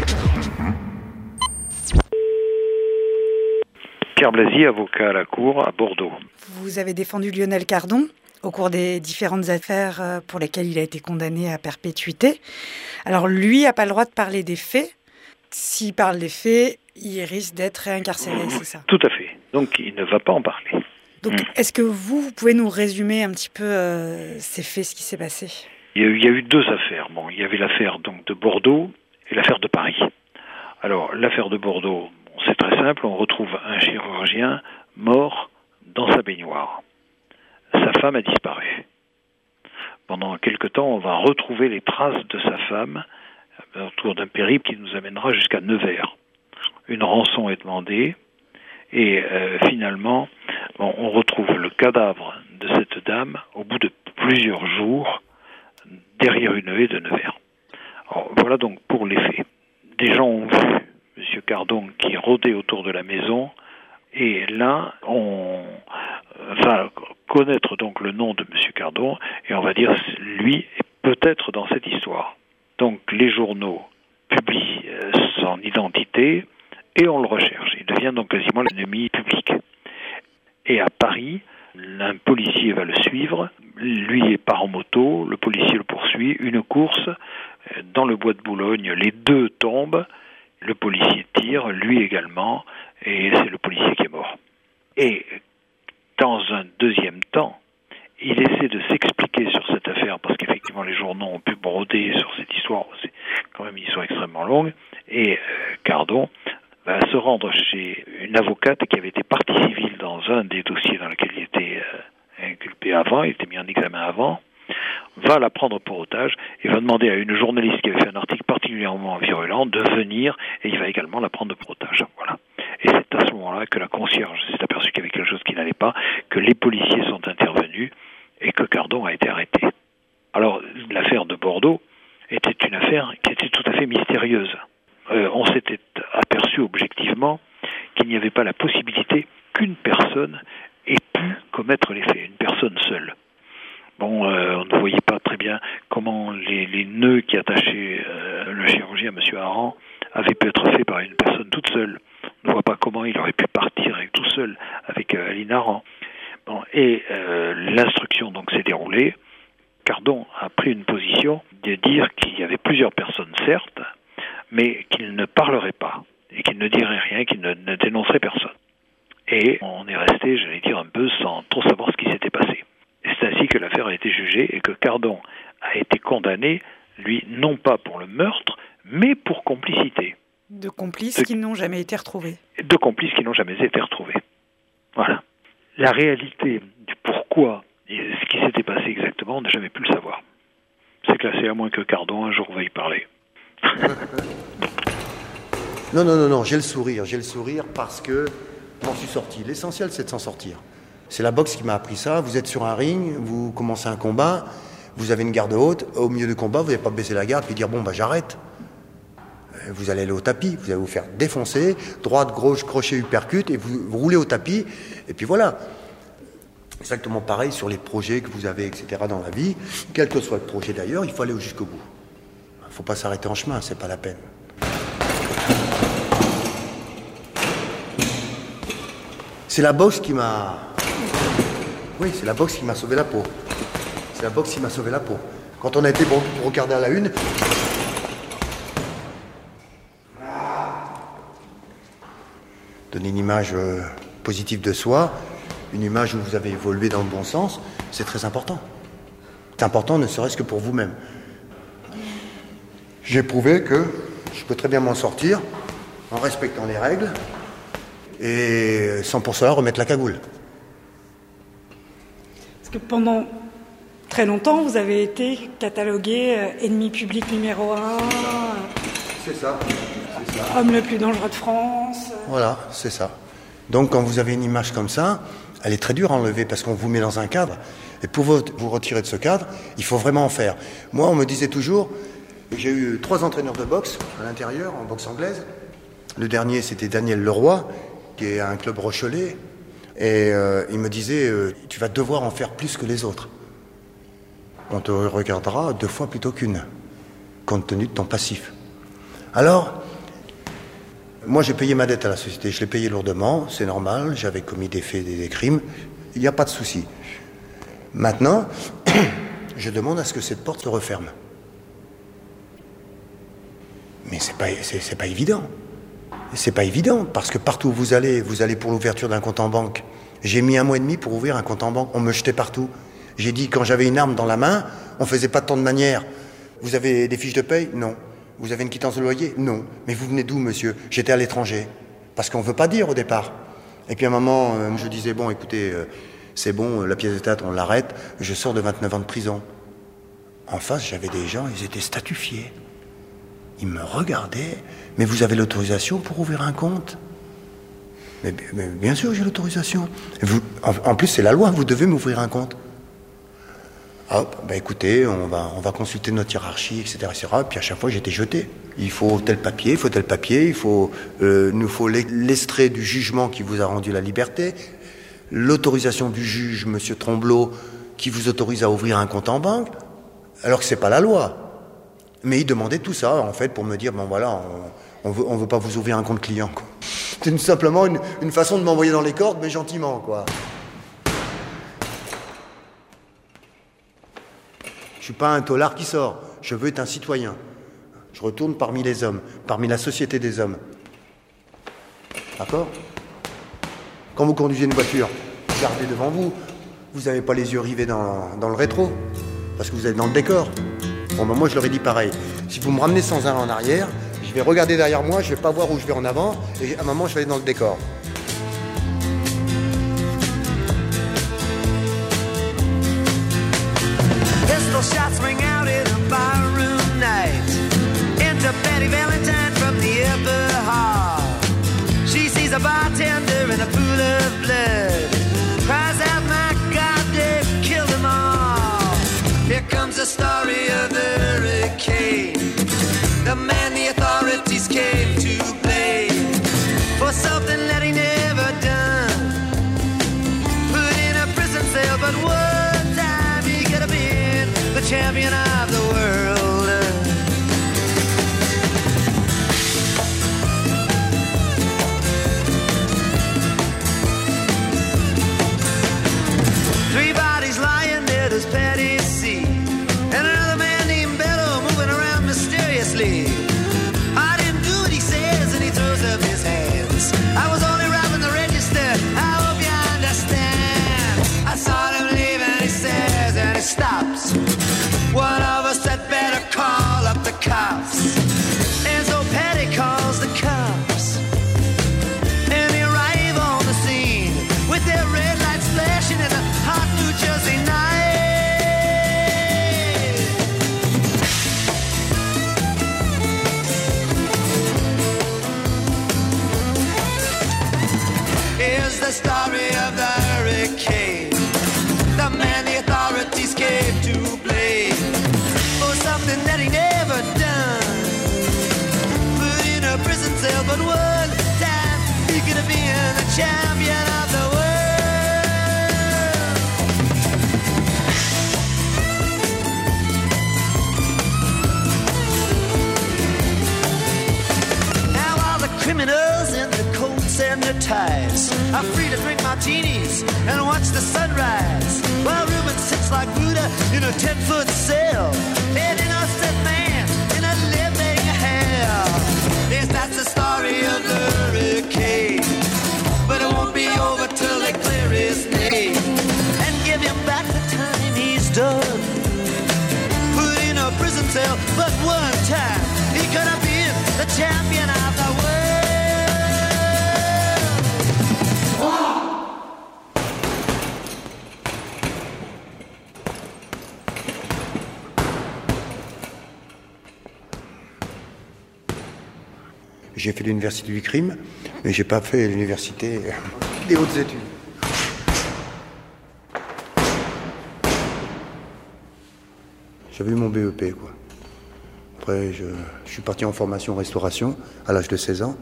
[SPEAKER 3] Pierre Blasi, avocat à la Cour à Bordeaux.
[SPEAKER 11] Vous avez défendu Lionel Cardon au cours des différentes affaires euh, pour lesquelles il a été condamné à perpétuité. Alors lui n'a pas le droit de parler des faits. S'il parle des faits, il risque d'être réincarcéré, c'est ça ?
[SPEAKER 3] Tout à fait. Donc il ne va pas en parler.
[SPEAKER 11] Donc est-ce que vous, vous pouvez nous résumer un petit peu euh, ces faits, ce qui s'est passé ?
[SPEAKER 3] Il y a eu, il y a eu deux affaires. Bon, il y avait l'affaire donc de Bordeaux et l'affaire de Paris. Alors l'affaire de Bordeaux, bon, c'est très simple. On retrouve un chirurgien mort dans sa baignoire. Sa femme a disparu. Pendant quelque temps, on va retrouver les traces de sa femme autour d'un périple qui nous amènera jusqu'à Nevers. Une rançon est demandée et euh, finalement, bon, on retrouve le cadavre de cette dame au bout de plusieurs jours derrière une haie de Nevers. Alors, voilà donc pour les faits. Des gens ont vu M. Cardon qui rôdait autour de la maison et là, on va connaître donc le nom de M. Cardon et on va dire lui est peut-être dans cette histoire. Donc les journaux publient euh, son identité et on le recherche. Il devient donc quasiment l'ennemi public. Et à Paris, un policier va le suivre. Lui part en moto, le policier le poursuit. Une course dans le bois de Boulogne, les deux tombent. Le policier tire, lui également, et c'est le policier qui est mort. Et dans un deuxième temps, il essaie de s'expliquer sur cette affaire parce qu'effectivement les journaux ont pu broder sur cette histoire, c'est quand même une histoire extrêmement longue, et euh, Cardon va se rendre chez une avocate qui avait été partie civile dans un des dossiers dans lesquels il était euh, inculpé avant, il était mis en examen avant, va la prendre pour otage et va demander à une journaliste qui avait fait un article particulièrement virulent de venir et il va également la prendre pour otage. Voilà. Et c'est à ce moment-là que la concierge s'est aperçue qu'il y avait quelque chose qui n'allait pas, que les policiers sont intervenus et que Cardon a été arrêté. Alors, l'affaire de Bordeaux était une affaire qui était tout à fait mystérieuse. Euh, on s'était aperçu objectivement qu'il n'y avait pas la possibilité qu'une personne ait pu commettre les faits, une personne seule. Bon, euh, on ne voyait pas très bien comment les, les nœuds qui attachaient euh, le chirurgien, M. Aran, avaient pu être faits par une personne toute seule. On ne voit pas comment il aurait pu partir avec, tout seul avec euh, Aline Aran. Bon, et euh, l'instruction donc s'est déroulée. Cardon a pris une position de dire qu'il y avait plusieurs personnes, certes, mais qu'il ne parlerait pas, et qu'il ne dirait rien, qu'il ne, ne dénoncerait personne. Et on est resté, j'allais dire, un peu sans trop savoir ce qui s'était passé. Et c'est ainsi que l'affaire a été jugée et que Cardon a été condamné, lui, non pas pour le meurtre, mais pour complicité.
[SPEAKER 11] De complices
[SPEAKER 3] de,
[SPEAKER 11] qui n'ont jamais été retrouvés.
[SPEAKER 3] De complices qui n'ont jamais été retrouvés. Voilà. La réalité du pourquoi et ce qui s'était passé exactement, on n'a jamais pu le savoir. C'est classé à moins que Cardon un jour veuille parler.
[SPEAKER 13] Non, non, non, non, j'ai le sourire, j'ai le sourire parce que j'en suis sorti. L'essentiel, c'est de s'en sortir. C'est la boxe qui m'a appris ça. Vous êtes sur un ring, vous commencez un combat, vous avez une garde haute. Au milieu du combat, vous n'allez pas baisser la garde et dire bon, bah j'arrête. vous allez aller au tapis, vous allez vous faire défoncer, droite, gauche, crochet, uppercut, et vous, vous roulez au tapis, et puis voilà. Exactement pareil sur les projets que vous avez, et cetera dans la vie. Quel que soit le projet d'ailleurs, il faut aller jusqu'au bout. Il ne faut pas s'arrêter en chemin, c'est pas la peine. C'est la boxe qui m'a... Oui, c'est la boxe qui m'a sauvé la peau. C'est la boxe qui m'a sauvé la peau. Quand on a été pour, pour regarder à la une... Donner une image euh, positive de soi, une image où vous avez évolué dans le bon sens, c'est très important. C'est important ne serait-ce que pour vous-même. J'ai prouvé que je peux très bien m'en sortir en respectant les règles et sans pour cela remettre la cagoule.
[SPEAKER 11] Parce que pendant très longtemps, vous avez été catalogué euh, ennemi public numéro un.
[SPEAKER 13] C'est ça, c'est ça.
[SPEAKER 11] Homme le plus dangereux de France.
[SPEAKER 13] Voilà, c'est ça. Donc quand vous avez une image comme ça, elle est très dure à enlever parce qu'on vous met dans un cadre. Et pour vous, vous retirer de ce cadre, il faut vraiment en faire. Moi, on me disait toujours, j'ai eu trois entraîneurs de boxe à l'intérieur, en boxe anglaise. Le dernier, c'était Daniel Leroy, qui est à un club Rochelet. Et euh, il me disait, euh, tu vas devoir en faire plus que les autres. On te regardera deux fois plutôt qu'une, compte tenu de ton passif. Alors, moi j'ai payé ma dette à la société, je l'ai payé lourdement, c'est normal, j'avais commis des faits, des, des crimes, il n'y a pas de souci. Maintenant, je demande à ce que cette porte se referme. Mais c'est pas, c'est, c'est pas évident. C'est pas évident, parce que partout où vous allez, vous allez pour l'ouverture d'un compte en banque. J'ai mis un mois et demi pour ouvrir un compte en banque, on me jetait partout. J'ai dit, quand j'avais une arme dans la main, on faisait pas de tant de manières. Vous avez des fiches de paye? Non. Vous avez une quittance de loyer? Non. Mais vous venez d'où, monsieur? J'étais à l'étranger. Parce qu'on ne veut pas dire au départ. Et puis à un moment, euh, je disais, bon, écoutez, euh, c'est bon, la pièce de théâtre, on l'arrête. Je sors de vingt-neuf ans de prison. En face, j'avais des gens, ils étaient statufiés. Ils me regardaient. Mais vous avez l'autorisation pour ouvrir un compte? mais, mais bien sûr, j'ai l'autorisation. Vous, en, en plus, c'est la loi, vous devez m'ouvrir un compte. Hop, ben écoutez, on va, on va consulter notre hiérarchie, et cetera, et cetera. Puis à chaque fois, j'étais jeté. Il faut tel papier, il faut tel papier, il faut, euh, nous faut l'extrait du jugement qui vous a rendu la liberté, l'autorisation du juge, Monsieur Tromblot, qui vous autorise à ouvrir un compte en banque, alors que c'est pas la loi. Mais il demandait tout ça, en fait, pour me dire, bon voilà, on, on veut, on veut pas vous ouvrir un compte client, quoi. C'était simplement une, une façon de m'envoyer dans les cordes, mais gentiment, quoi. Je ne suis pas un tolard qui sort. Je veux être un citoyen. Je retourne parmi les hommes, parmi la société des hommes. D'accord? Quand vous conduisez une voiture, regardez devant vous. Vous n'avez pas les yeux rivés dans, dans le rétro, parce que vous êtes dans le décor. Bon, ben moi, je leur ai dit pareil. Si vous me ramenez sans arrêt en arrière, je vais regarder derrière moi, je ne vais pas voir où je vais en avant, et à un moment, je vais aller dans le décor.
[SPEAKER 20] Shots ring out in a barroom night. Enter Betty Valentine from the upper hall. She sees a bartender in a pool of blood. Cries out, my God, they've killed them all. Here comes the story of the hurricane. The man the authorities came to blame for something that he never done. Put in a prison cell, but one time he could have been the champion of the world. Three bodies lying there, does Patty see? And another man named Bello moving around mysteriously. I didn't do what he says, and he throws up his hands. I was only robbing the register, I hope you understand. I saw him leave and he says, and he stops. One of us had better call up the cops. And so Patty calls the cops. And they arrive on the scene with their red lights flashing in a hot New Jersey night. Here's the story of the hurricane. The man the authorities came to blame for something that he never done. Put champion of the world. Now all the criminals in the coats and their ties are free to drink martinis and watch the sunrise, while Reuben sits like Buddha in a ten-foot cell, an innocent man in a living hell. Yes, that's the story of the hurricane, but it won't be over till they clear his name and give him back the time he's done. Put in a prison cell, but one time he could have been the champion of the world.
[SPEAKER 13] J'ai fait l'université du crime, mais j'ai pas fait l'université des hautes études. J'avais eu mon B E P, quoi. Après, je, je suis parti en formation restauration à l'âge de seize ans.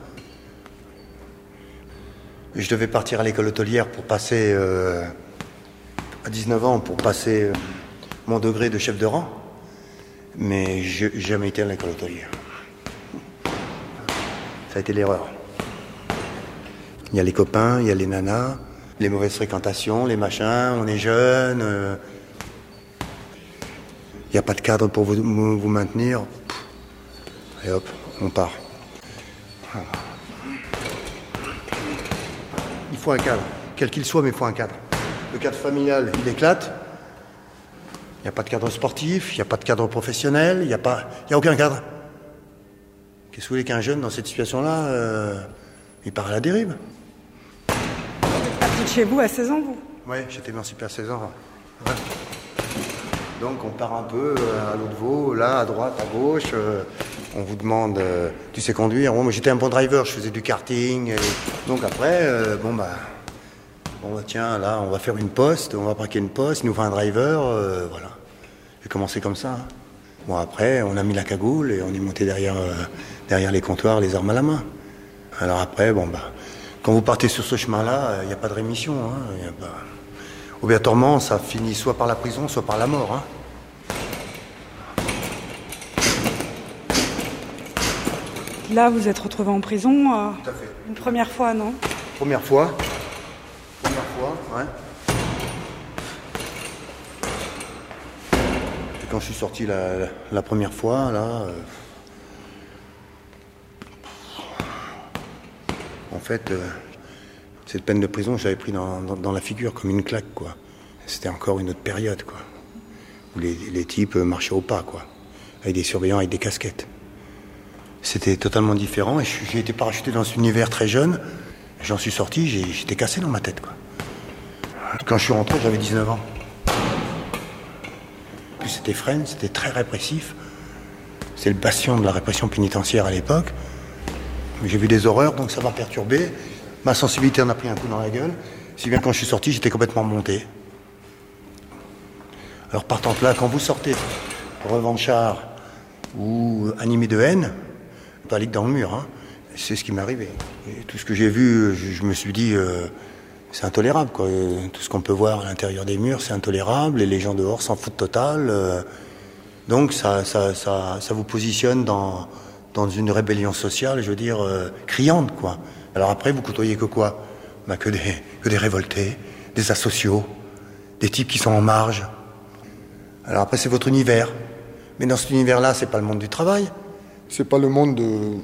[SPEAKER 13] Et je devais partir à l'école hôtelière pour passer, euh, à dix-neuf ans, pour passer euh, mon degré de chef de rang. Mais je n'ai jamais été à l'école hôtelière. Ça a été l'erreur. Il y a les copains, il y a les nanas, les mauvaises fréquentations, les machins, on est jeune. Euh, il n'y a pas de cadre pour vous, vous maintenir. Et hop, on part. Il faut un cadre, quel qu'il soit, mais il faut un cadre. Le cadre familial, il éclate. Il n'y a pas de cadre sportif, il n'y a pas de cadre professionnel, il n'y a, pas, il n'y a aucun cadre. Qu'est-ce que vous voulez qu'un jeune dans cette situation-là, euh, il part à la dérive?
[SPEAKER 11] Vous êtes parti de chez vous à seize ans, vous?
[SPEAKER 13] Oui, j'étais émancipé à seize ans. Ouais. Donc on part un peu euh, à l'eau de veau, là, à droite, à gauche. Euh, on vous demande, euh, tu sais conduire? Moi, j'étais un bon driver, je faisais du karting. Et donc après, euh, bon bah, bon bah, tiens, là, on va faire une poste, on va braquer une poste, il nous faut un driver, euh, voilà. J'ai commencé comme ça. Hein. Bon après, on a mis la cagoule et on est monté derrière, euh, derrière les comptoirs, les armes à la main. Alors après, bon bah, quand vous partez sur ce chemin-là, il n'y a pas de rémission. Hein, y a pas... Obligatoirement, ça finit soit par la prison, soit par la mort. Hein.
[SPEAKER 11] Là, vous êtes retrouvé en prison. Euh,
[SPEAKER 13] Tout à fait.
[SPEAKER 11] Une première fois, non?
[SPEAKER 13] Première fois. Première fois, ouais. Et quand je suis sorti la, la, la première fois, là, euh, en fait, euh, cette peine de prison, j'avais pris dans, dans, dans la figure comme une claque, quoi. C'était encore une autre période, quoi, où les, les types marchaient au pas, quoi, avec des surveillants, avec des casquettes. C'était totalement différent et j'ai été parachuté dans cet univers très jeune. J'en suis sorti, j'ai, j'étais cassé dans ma tête, quoi. Quand je suis rentré, j'avais dix-neuf ans. Puis c'était Fresnes, c'était très répressif. C'est le bastion de la répression pénitentiaire à l'époque. J'ai vu des horreurs, donc ça m'a perturbé. Ma sensibilité en a pris un coup dans la gueule. Si bien quand je suis sorti, j'étais complètement monté. Alors partant de là, quand vous sortez revanchard ou animé de haine, pas ligue dans le mur, hein. C'est ce qui m'est arrivé. Et tout ce que j'ai vu, je, je me suis dit, euh, c'est intolérable, quoi. Tout ce qu'on peut voir à l'intérieur des murs, c'est intolérable, et les gens dehors s'en foutent total. Euh, donc ça, ça, ça, ça vous positionne dans, dans une rébellion sociale, je veux dire, euh, criante, quoi. Alors après, vous côtoyez que quoi? Bah, que des, que des révoltés, des asociaux, des types qui sont en marge. Alors après, c'est votre univers. Mais dans cet univers-là, c'est pas le monde du travail. C'est pas le monde de...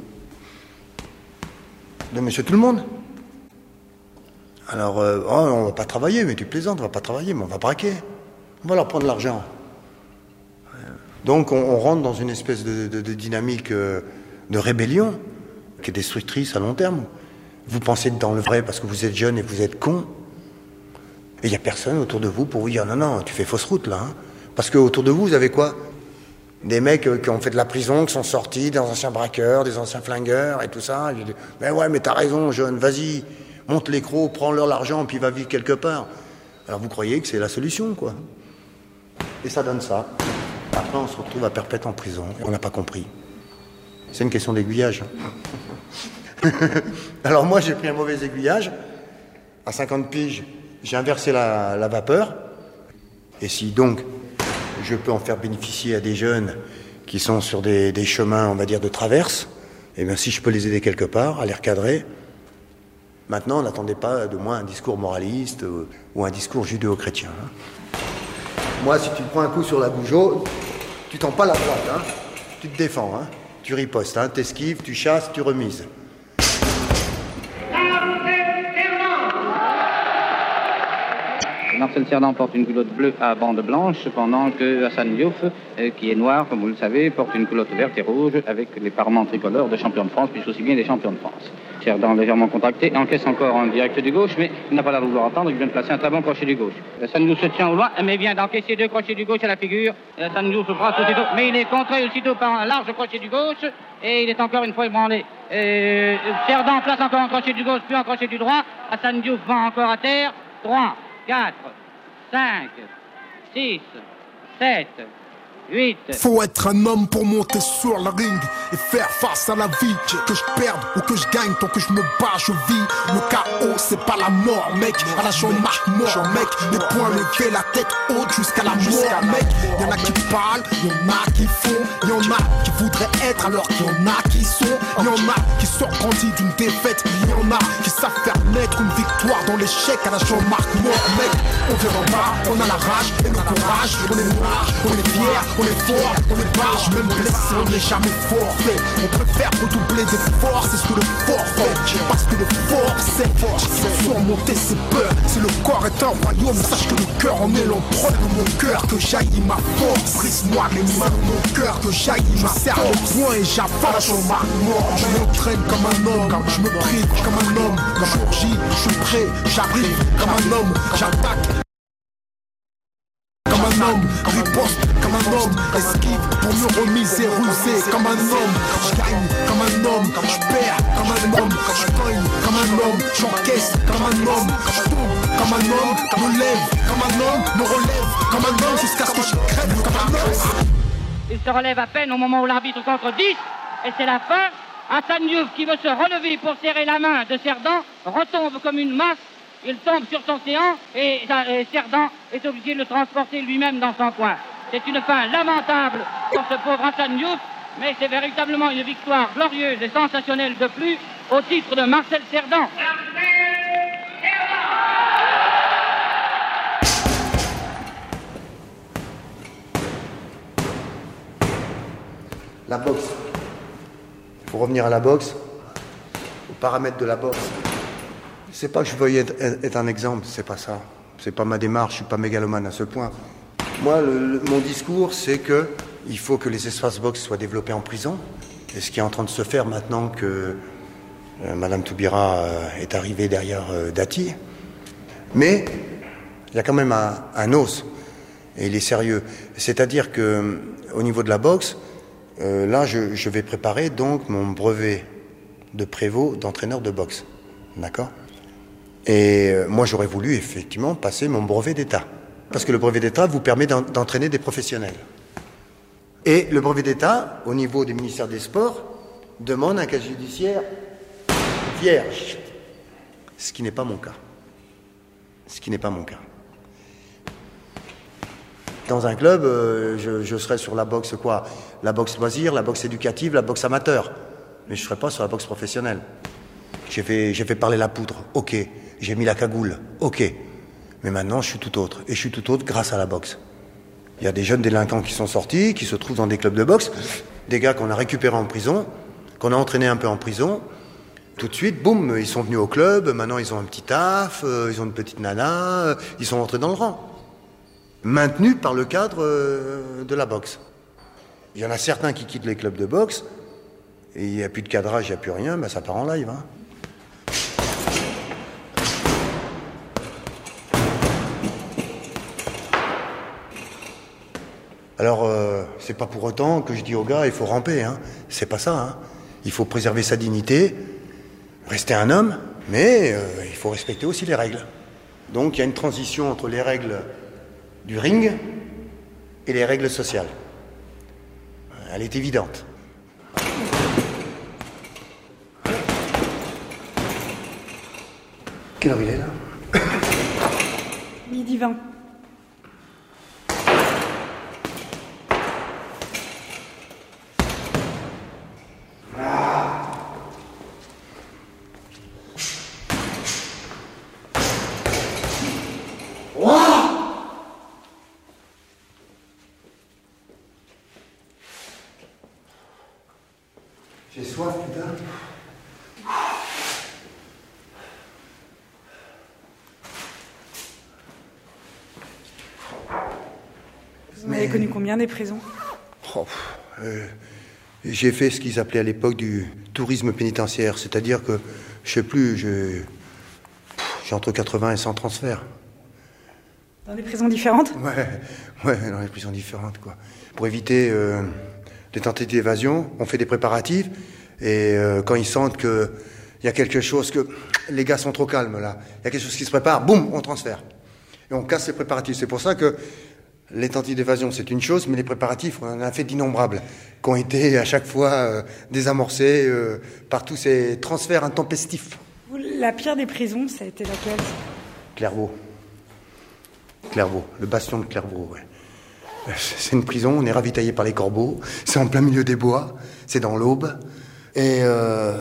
[SPEAKER 13] de monsieur tout le monde. Alors, euh, oh, on va pas travailler, mais tu plaisantes, on va pas travailler, mais on va braquer. On va leur prendre l'argent. Donc, on, on rentre dans une espèce de, de, de dynamique euh, de rébellion qui est destructrice à long terme. Vous pensez être dans le vrai parce que vous êtes jeune et vous êtes con. Et il n'y a personne autour de vous pour vous dire non, non, tu fais fausse route là. Hein. Parce qu'autour de vous, vous avez quoi? Des mecs euh, qui ont fait de la prison, qui sont sortis, des anciens braqueurs, des anciens flingueurs et tout ça. Je dis, mais ouais, mais t'as raison, jeune, vas-y, monte les crocs, prends-leur l'argent, puis va vivre quelque part. Alors vous croyez que c'est la solution, quoi. Et ça donne ça. Après, on se retrouve à perpète en prison, et on n'a pas compris. C'est une question d'aiguillage. Alors moi, j'ai pris un mauvais aiguillage, À cinquante piges, j'ai inversé la, la vapeur. Et si donc je peux en faire bénéficier à des jeunes qui sont sur des, des chemins, on va dire, de traverse, et bien si je peux les aider quelque part, à les recadrer. Maintenant, n'attendez pas de moi un discours moraliste ou, ou un discours judéo-chrétien. Hein. Moi, si tu te prends un coup sur la gougeot, tu tends pas la droite, hein. Tu te défends, hein. Tu ripostes, hein. T'esquives, tu chasses, tu remises.
[SPEAKER 1] Marcel Cerdan porte une culotte bleue à bande blanche, pendant que Hassan Diouf, euh, qui est noir, comme vous le savez, porte une culotte verte et rouge avec les parements tricolores de champion de France, puis aussi bien des champions de France. Cerdan légèrement contracté, encaisse encore en direct du gauche, mais il n'a pas l'air de vouloir attendre, il vient de placer un très bon crochet du gauche. Hassan Diouf se tient au loin, mais vient d'encaisser deux crochets du gauche à la figure. Hassan Diouf se brasse aussitôt, mais il est contré aussitôt par un large crochet du gauche, et il est encore une fois ébranlé. Euh, Cerdan place encore un crochet du gauche, puis un crochet du droit. Hassan Diouf va encore à terre. trois, quatre, cinq, six, sept, huit.
[SPEAKER 22] Faut être un homme pour monter sur le ring et faire face à la vie. Que je perde ou que je gagne, tant que je me bats, je vis. Le K O, c'est pas la mort, mec. À la Jean-Marc mort, mec. Les poings levés, la tête haute jusqu'à la mort, mec. Y'en a qui parlent, y'en a qui font. Y'en a qui voudraient être alors qu'il y en a qui sont. Y'en a qui sont grandis d'une défaite. Y'en a qui savent faire naître une victoire dans l'échec à la Jean-Marc mort, mec. On vient en bas, on a la rage et le courage. On est noir, on est fier. On est fort, on est barge, même blessé, on n'est jamais forfait. On préfère redoubler d'efforts, c'est ce que le fort fait. Parce que le fort, c'est fort. Sans surmonter ses peurs, si le corps est un royaume, sache que le cœur en est l'empereur. De mon cœur que jaillit ma force, brise-moi les mains de mon cœur que jaillit ma serre le poing et j'avance sur ma mort. Je m'entraîne comme un homme, je me prive comme un homme. Le jour J, je suis prêt, j'arrive comme un homme, j'attaque. Comme un homme, riposte comme un homme, esquive pour me remiser, ruser comme un homme. Je gagne comme un homme, je perds comme un homme, je gagne comme un homme, j'encaisse comme un homme, je tombe comme un homme, me lève comme un homme, me relève comme un homme jusqu'à ce que je crève comme un homme.
[SPEAKER 1] Il se relève à peine au moment où l'arbitre contre dix, et c'est la fin. Hassan Diouf, qui veut se relever pour serrer la main de Cerdan, retombe comme une masse. Il tombe sur son séant et, et Cerdan est obligé de le transporter lui-même dans son coin. C'est une fin lamentable pour ce pauvre Hassan Diouf, mais c'est véritablement une victoire glorieuse et sensationnelle de plus au titre de Marcel Cerdan.
[SPEAKER 13] La boxe. Pour revenir à la boxe, aux paramètres de la boxe. C'est pas que je veuille être, être un exemple, c'est pas ça. C'est pas ma démarche, je suis pas mégalomane à ce point. Moi, le, le, mon discours, c'est que il faut que les espaces box soient développés en prison. Et ce qui est en train de se faire maintenant que euh, Madame Toubira euh, est arrivée derrière euh, Dati. Mais il y a quand même un, un os, et il est sérieux. C'est-à-dire que au niveau de la boxe, euh, là, je, je vais préparer donc mon brevet de prévôt d'entraîneur de boxe. D'accord ? Et euh, moi, j'aurais voulu effectivement passer mon brevet d'État. Parce que le brevet d'État vous permet d'en, d'entraîner des professionnels. Et le brevet d'État, au niveau des ministères des Sports, demande un casier judiciaire vierge. Ce qui n'est pas mon cas. Ce qui n'est pas mon cas. Dans un club, euh, je, je serais sur la boxe quoi ? La boxe loisir, la boxe éducative, la boxe amateur. Mais je ne serais pas sur la boxe professionnelle. J'ai fait, j'ai fait parler la poudre, ok. J'ai mis la cagoule, ok. Mais maintenant, je suis tout autre. Et je suis tout autre grâce à la boxe. Il y a des jeunes délinquants qui sont sortis, qui se trouvent dans des clubs de boxe, des gars qu'on a récupérés en prison, qu'on a entraînés un peu en prison. Tout de suite, boum, ils sont venus au club, maintenant ils ont un petit taf, euh, ils ont une petite nana, euh, ils sont entrés dans le rang. Maintenus par le cadre euh, de la boxe. Il y en a certains qui quittent les clubs de boxe, et il n'y a plus de cadrage, il n'y a plus rien, ben ça part en live, hein. Alors, euh, c'est pas pour autant que je dis aux gars, il faut ramper, hein. C'est pas ça, hein. Il faut préserver sa dignité, rester un homme, mais euh, il faut respecter aussi les règles. Donc, il y a une transition entre les règles du ring et les règles sociales. Elle est évidente. Quelle heure il est, là ?
[SPEAKER 11] Midi vingt.
[SPEAKER 13] J'ai soif, putain.
[SPEAKER 11] Vous avez connu combien des prisons?
[SPEAKER 13] Oh, euh, J'ai fait ce qu'ils appelaient à l'époque du tourisme pénitentiaire, c'est-à-dire que, je sais plus, j'ai entre quatre-vingts et cent transferts.
[SPEAKER 11] Dans des prisons différentes?
[SPEAKER 13] Ouais, ouais, dans des prisons différentes, quoi. Pour éviter euh, des tentatives d'évasion, on fait des préparatifs, et euh, quand ils sentent qu'il y a quelque chose, que les gars sont trop calmes, là, il y a quelque chose qui se prépare, boum, on transfère. Et on casse les préparatifs. C'est pour ça que les tentatives d'évasion, c'est une chose, mais les préparatifs, on en a fait d'innombrables, qui ont été à chaque fois euh, désamorcés euh, par tous ces transferts intempestifs.
[SPEAKER 11] La pire des prisons, ça a été laquelle?
[SPEAKER 13] Clairvaux. Clairvaux, le bastion de Clairvaux, ouais. C'est une prison, on est ravitaillé par les corbeaux, c'est en plein milieu des bois, c'est dans l'Aube, et euh,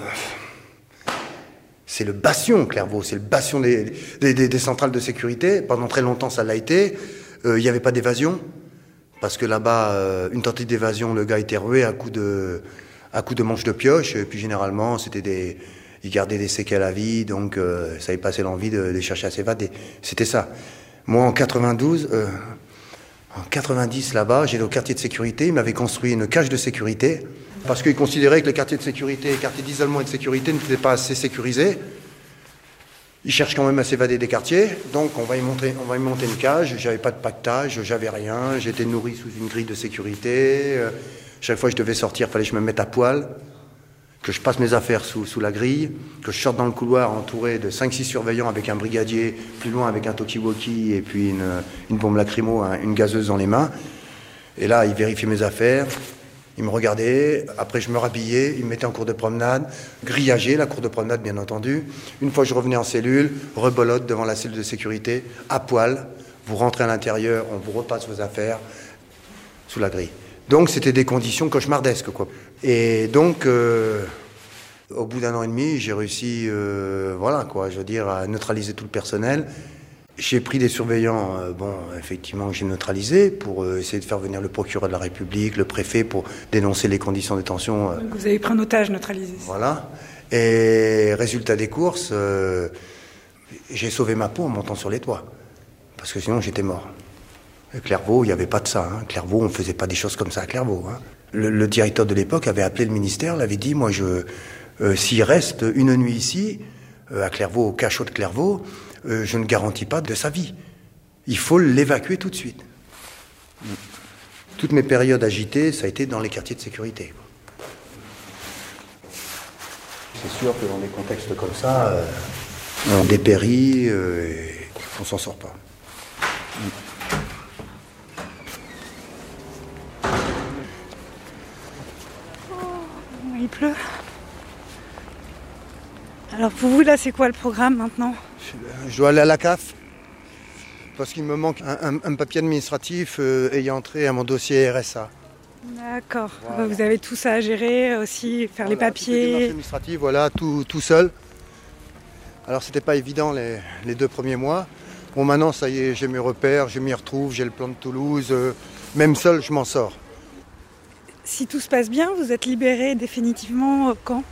[SPEAKER 13] c'est le bastion, Clairvaux, c'est le bastion des, des, des, des centrales de sécurité. Pendant très longtemps, ça l'a été. Il euh, n'y avait pas d'évasion, parce que là-bas, euh, une tentative d'évasion, le gars était rué à coups de, à coups de manche de pioche, et puis généralement, c'était des, il gardait des séquelles à vie, donc euh, ça avait passé l'envie de, de chercher à s'évader. C'était ça. Moi, en quatre-vingt-douze, euh, en quatre-vingt-dix, là-bas, j'étais au quartier de sécurité, ils m'avaient construit une cage de sécurité, parce qu'ils considéraient que les quartiers de sécurité, les quartiers d'isolement et de sécurité n'étaient pas assez sécurisés. Ils cherchent quand même à s'évader des quartiers, donc on va y monter, on va y monter une cage. J'avais pas de pactage, j'avais rien, j'étais nourri sous une grille de sécurité. Euh, chaque fois que je devais sortir, il fallait que je me mette à poil, que je passe mes affaires sous, sous la grille, que je sorte dans le couloir entouré de cinq six surveillants avec un brigadier, plus loin avec un talkie-walkie et puis une, une bombe lacrymo, hein, une gazeuse dans les mains. Et là, ils vérifiaient mes affaires. Ils me regardaient, après je me rhabillais, ils me mettaient en cours de promenade, grillagé, la cour de promenade bien entendu. Une fois je revenais en cellule, rebolote devant la cellule de sécurité, à poil, vous rentrez à l'intérieur, on vous repasse vos affaires sous la grille. Donc c'était des conditions cauchemardesques, quoi. Et donc, euh, au bout d'un an et demi, j'ai réussi, euh, voilà, quoi, je veux dire, à neutraliser tout le personnel. J'ai pris des surveillants, euh, bon, effectivement, j'ai neutralisé pour euh, essayer de faire venir le procureur de la République, le préfet, pour dénoncer les conditions de détention. Euh,
[SPEAKER 11] Donc vous avez pris un otage neutralisé.
[SPEAKER 13] Voilà. Et résultat des courses, euh, j'ai sauvé ma peau en montant sur les toits. Parce que sinon, j'étais mort. À Clairvaux, il n'y avait pas de ça. Hein. Clairvaux, on ne faisait pas des choses comme ça à Clairvaux. Hein. Le, le directeur de l'époque avait appelé le ministère, l'avait dit, moi, je, euh, s'il reste une nuit ici, euh, à Clairvaux, au cachot de Clairvaux, Euh, je ne garantis pas de sa vie. Il faut l'évacuer tout de suite. Toutes mes périodes agitées, ça a été dans les quartiers de sécurité. C'est sûr que dans des contextes comme ça, euh, on dépérit euh, et on s'en sort pas.
[SPEAKER 11] Oh, il pleut. Alors pour vous, là, c'est quoi le programme maintenant?
[SPEAKER 13] Je dois aller à la C A F parce qu'il me manque un, un, un papier administratif euh, ayant trait à mon dossier R S A.
[SPEAKER 11] D'accord. Voilà. Vous avez tout ça à gérer aussi, faire voilà, les papiers.
[SPEAKER 13] Les démarches administratives, voilà, tout, tout seul. Alors c'était pas évident les, les deux premiers mois. Bon, maintenant ça y est, j'ai mes repères, je m'y retrouve, j'ai le plan de Toulouse. Euh, même seul, je m'en sors.
[SPEAKER 11] Si tout se passe bien, vous êtes libéré définitivement quand?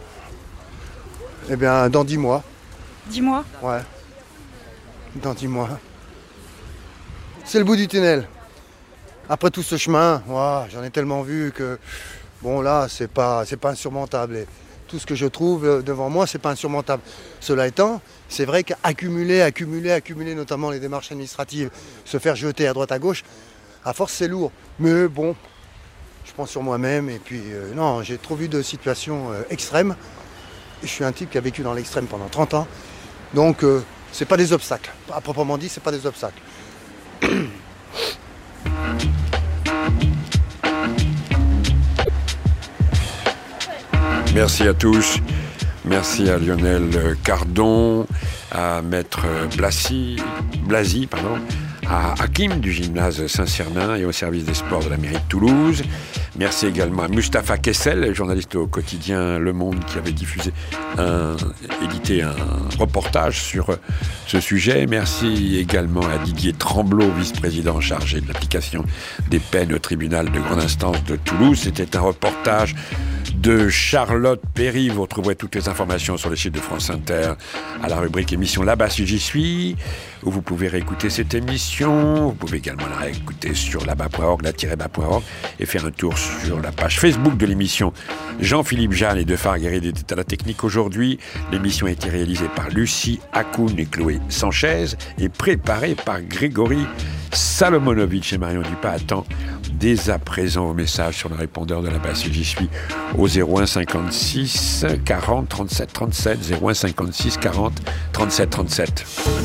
[SPEAKER 13] Eh bien, dans dix mois.
[SPEAKER 11] Dix mois?
[SPEAKER 13] Ouais. Dans dix mois. C'est le bout du tunnel. Après tout ce chemin, wow, j'en ai tellement vu que, bon là, c'est pas, c'est pas insurmontable. Et tout ce que je trouve devant moi, c'est pas insurmontable. Cela étant, c'est vrai qu'accumuler, accumuler, accumuler, notamment les démarches administratives, se faire jeter à droite à gauche, à force c'est lourd. Mais bon, je prends sur moi-même et puis, euh, non, j'ai trop vu de situations euh, extrêmes. Je suis un type qui a vécu dans l'extrême pendant trente ans, donc euh, c'est pas des obstacles. À proprement dit, c'est pas des obstacles.
[SPEAKER 8] Merci à tous. Merci à Lionel Cardon, à Maître Blasi, Blasi, pardon, à Hakim du gymnase Saint-Cernin et au service des sports de la mairie de Toulouse. Merci également à Mustapha Kessel, journaliste au quotidien Le Monde, qui avait diffusé un, édité un reportage sur ce sujet. Merci également à Didier Tremblot, vice-président chargé de l'application des peines au tribunal de grande instance de Toulouse. C'était un reportage de Charlotte Perry. Vous retrouverez toutes les informations sur le site de France Inter à la rubrique émission Là-bas si j'y suis, où vous pouvez réécouter cette émission. Vous pouvez également la réécouter sur là-bas point org, là-bas point org, et faire un tour sur la page Facebook de l'émission. Jean-Philippe Jeanne et de Farguerid étaient à la technique aujourd'hui. L'émission a été réalisée par Lucie Hakoun et Chloé Sanchez et préparée par Grégory Salomonovitch. Et Marion Dupas attend dès à présent vos messages sur le répondeur de là-bas si j'y suis au zéro un cinquante-six quarante trente-sept trente-sept, zéro un cinquante-six quarante trente-sept trente-sept.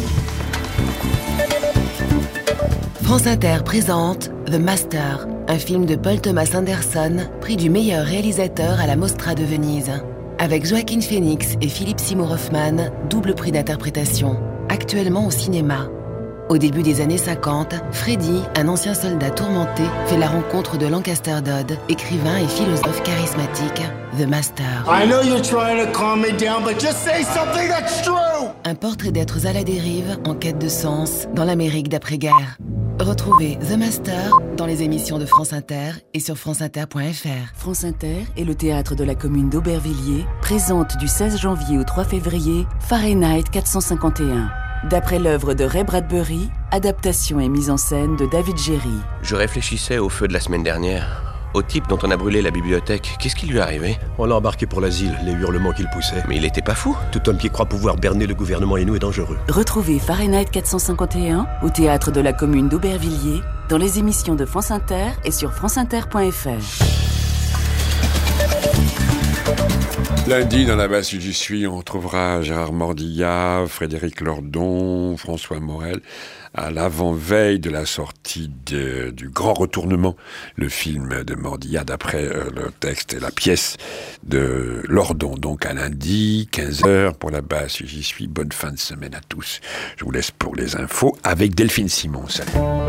[SPEAKER 2] France Inter présente The Master, un film de Paul Thomas Anderson, prix du meilleur réalisateur à la Mostra de Venise. Avec Joaquin Phoenix et Philippe Seymour Hoffman, double prix d'interprétation, actuellement au cinéma. Au début des années cinquante, Freddy, un ancien soldat tourmenté, fait la rencontre de Lancaster Dodd, écrivain et philosophe charismatique, The Master.
[SPEAKER 22] I know you're trying to calm me down, but just say something that's true!
[SPEAKER 2] Un portrait d'êtres à la dérive, en quête de sens, dans l'Amérique d'après-guerre. Retrouvez The Master dans les émissions de France Inter et sur franceinter point f r.
[SPEAKER 5] France Inter et le théâtre de la commune d'Aubervilliers présentent du seize janvier au trois février Fahrenheit quatre cent cinquante et un. D'après l'œuvre de Ray Bradbury, adaptation et mise en scène de David Jerry.
[SPEAKER 23] Je réfléchissais au feu de la semaine dernière. Au type dont on a brûlé la bibliothèque, qu'est-ce qui lui est arrivé?
[SPEAKER 24] On l'a embarqué pour l'asile, les hurlements qu'il poussait.
[SPEAKER 23] Mais il était pas fou?
[SPEAKER 24] Tout homme qui croit pouvoir berner le gouvernement inou est dangereux.
[SPEAKER 5] Retrouvez Fahrenheit quatre cent cinquante et un au théâtre de la commune d'Aubervilliers, dans les émissions de France Inter et sur franceinter point f r.
[SPEAKER 8] Lundi, dans la base si j'y suis, on retrouvera Gérard Mordillat, Frédéric Lordon, François Morel, à l'avant-veille de la sortie de, du Grand Retournement, le film de Mordillat d'après euh, le texte et la pièce de Lordon. Donc à lundi, quinze heures, pour la base si j'y suis. Bonne fin de semaine à tous. Je vous laisse pour les infos avec Delphine Simon. Salut.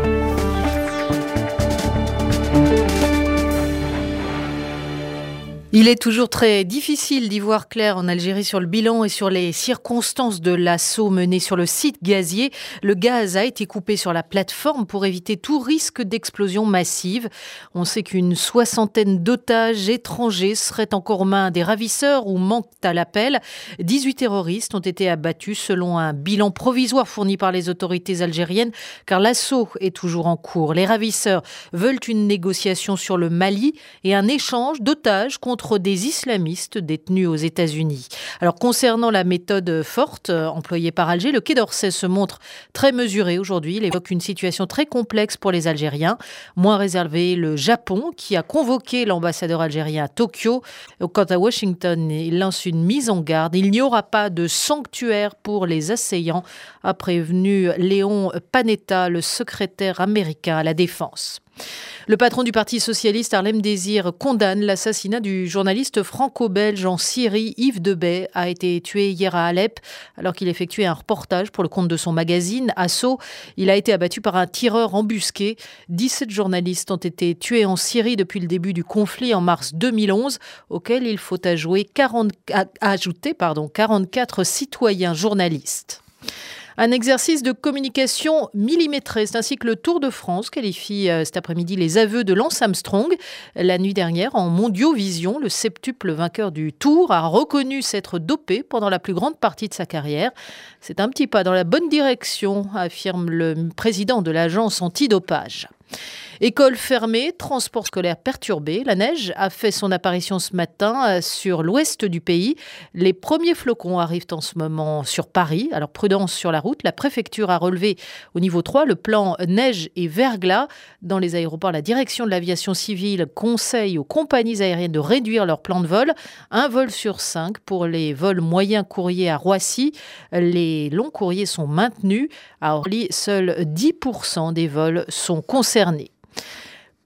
[SPEAKER 25] Il est toujours très difficile d'y voir clair en Algérie sur le bilan et sur les circonstances de l'assaut mené sur le site gazier. Le gaz a été coupé sur la plateforme pour éviter tout risque d'explosion massive. On sait qu'une soixantaine d'otages étrangers seraient encore aux mains des ravisseurs ou manquent à l'appel. dix-huit terroristes ont été abattus selon un bilan provisoire fourni par les autorités algériennes, car l'assaut est toujours en cours. Les ravisseurs veulent une négociation sur le Mali et un échange d'otages contre des islamistes détenus aux États-Unis. Alors, concernant la méthode forte euh, employée par Alger, le Quai d'Orsay se montre très mesuré aujourd'hui. Il évoque une situation très complexe pour les Algériens. Moins réservé, le Japon, qui a convoqué l'ambassadeur algérien à Tokyo. Quant à Washington, il lance une mise en garde. Il n'y aura pas de sanctuaire pour les assaillants, a prévenu Léon Panetta, le secrétaire américain à la Défense. Le patron du Parti socialiste, Harlem Désir, condamne l'assassinat du journaliste franco-belge en Syrie, Yves Debay, a été tué hier à Alep alors qu'il effectuait un reportage pour le compte de son magazine Asso. Il a été abattu par un tireur embusqué. dix-sept journalistes ont été tués en Syrie depuis le début du conflit en mars deux mille onze, auquel il faut ajouter, quarante, ajouter pardon, quarante-quatre citoyens journalistes. Un exercice de communication millimétré. C'est ainsi que le Tour de France qualifie euh, cet après-midi les aveux de Lance Armstrong. La nuit dernière, en Mondiovision, le septuple vainqueur du Tour a reconnu s'être dopé pendant la plus grande partie de sa carrière. C'est un petit pas dans la bonne direction, affirme le président de l'agence antidopage. École fermée, transport scolaire perturbé. La neige a fait son apparition ce matin sur l'ouest du pays. Les premiers flocons arrivent en ce moment sur Paris. Alors prudence sur la route. La préfecture a relevé au niveau trois le plan neige et verglas. Dans les aéroports, la direction de l'aviation civile conseille aux compagnies aériennes de réduire leur plan de vol. Un vol sur cinq pour les vols moyens courriers à Roissy. Les longs courriers sont maintenus. À Orly, seuls dix pour cent des vols sont concernés.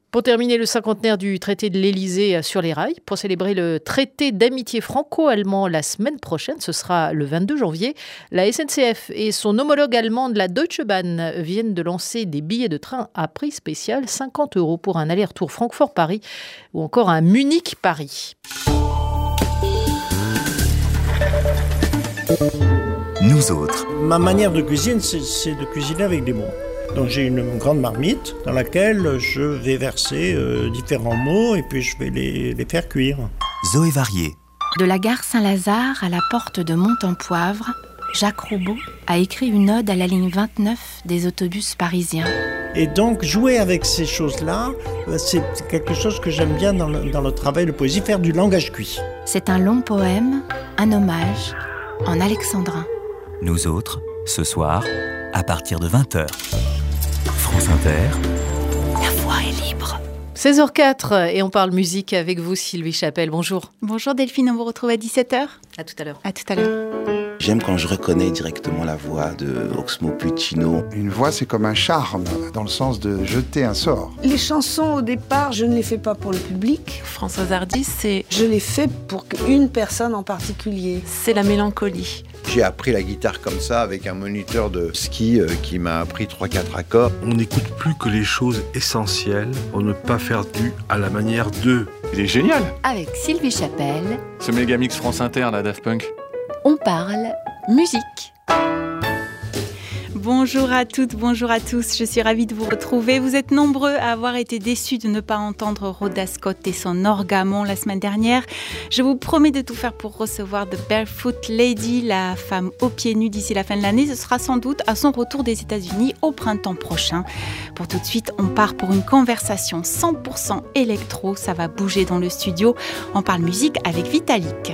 [SPEAKER 25] Pour terminer, le cinquantenaire du traité de l'Élysée sur les rails. Pour célébrer le traité d'amitié franco-allemand la semaine prochaine, ce sera le vingt-deux janvier, la S N C F et son homologue allemande, la Deutsche Bahn, viennent de lancer des billets de train à prix spécial, cinquante euros pour un aller-retour Francfort-Paris ou encore un Munich-Paris.
[SPEAKER 4] Nous autres.
[SPEAKER 6] Ma manière de cuisine, c'est, c'est de cuisiner avec des mots. Donc j'ai une grande marmite dans laquelle je vais verser euh, différents mots et puis je vais les, les faire cuire.
[SPEAKER 4] Zoé Varier.
[SPEAKER 7] De la gare Saint-Lazare à la porte de Mont-en-Poivre, Jacques Roubaud a écrit une ode à la ligne vingt-neuf des autobus parisiens.
[SPEAKER 6] Et donc jouer avec ces choses-là, c'est quelque chose que j'aime bien dans le, dans le travail de poésie, faire du langage cuit.
[SPEAKER 7] C'est un long poème, un hommage, en alexandrin.
[SPEAKER 4] Nous autres, ce soir, à partir de vingt heures. France Inter.
[SPEAKER 7] La voix est libre.
[SPEAKER 25] seize heures quatre et on parle musique avec vous, Sylvie Chapelle. Bonjour.
[SPEAKER 9] Bonjour Delphine, on vous retrouve à dix-sept heures.
[SPEAKER 25] À tout à l'heure.
[SPEAKER 9] À tout à l'heure.
[SPEAKER 10] J'aime quand je reconnais directement la voix de Oxmo Puccino.
[SPEAKER 26] Une voix, c'est comme un charme, dans le sens de jeter un sort.
[SPEAKER 27] Les chansons, au départ, je ne les fais pas pour le public.
[SPEAKER 9] Françoise Hardy, c'est...
[SPEAKER 27] Je les fais pour une personne en particulier.
[SPEAKER 9] C'est la mélancolie.
[SPEAKER 28] J'ai appris la guitare comme ça, avec un moniteur de ski euh, qui m'a appris trois quatre accords.
[SPEAKER 29] On n'écoute plus que les choses essentielles pour ne pas faire du à la manière d'eux.
[SPEAKER 30] Il est génial.
[SPEAKER 7] Avec Sylvie Chapelle.
[SPEAKER 30] Ce méga mix France Inter, la Daft Punk.
[SPEAKER 7] On parle musique.
[SPEAKER 9] Bonjour à toutes, bonjour à tous, je suis ravie de vous retrouver. Vous êtes nombreux à avoir été déçus de ne pas entendre Rhoda Scott et son Orgamon la semaine dernière. Je vous promets de tout faire pour recevoir The Barefoot Lady, la femme aux pieds nus d'ici la fin de l'année. Ce sera sans doute à son retour des États-Unis au printemps prochain. Pour tout de suite, on part pour une conversation cent pour cent électro. Ça va bouger dans le studio. On parle musique avec Vitalik.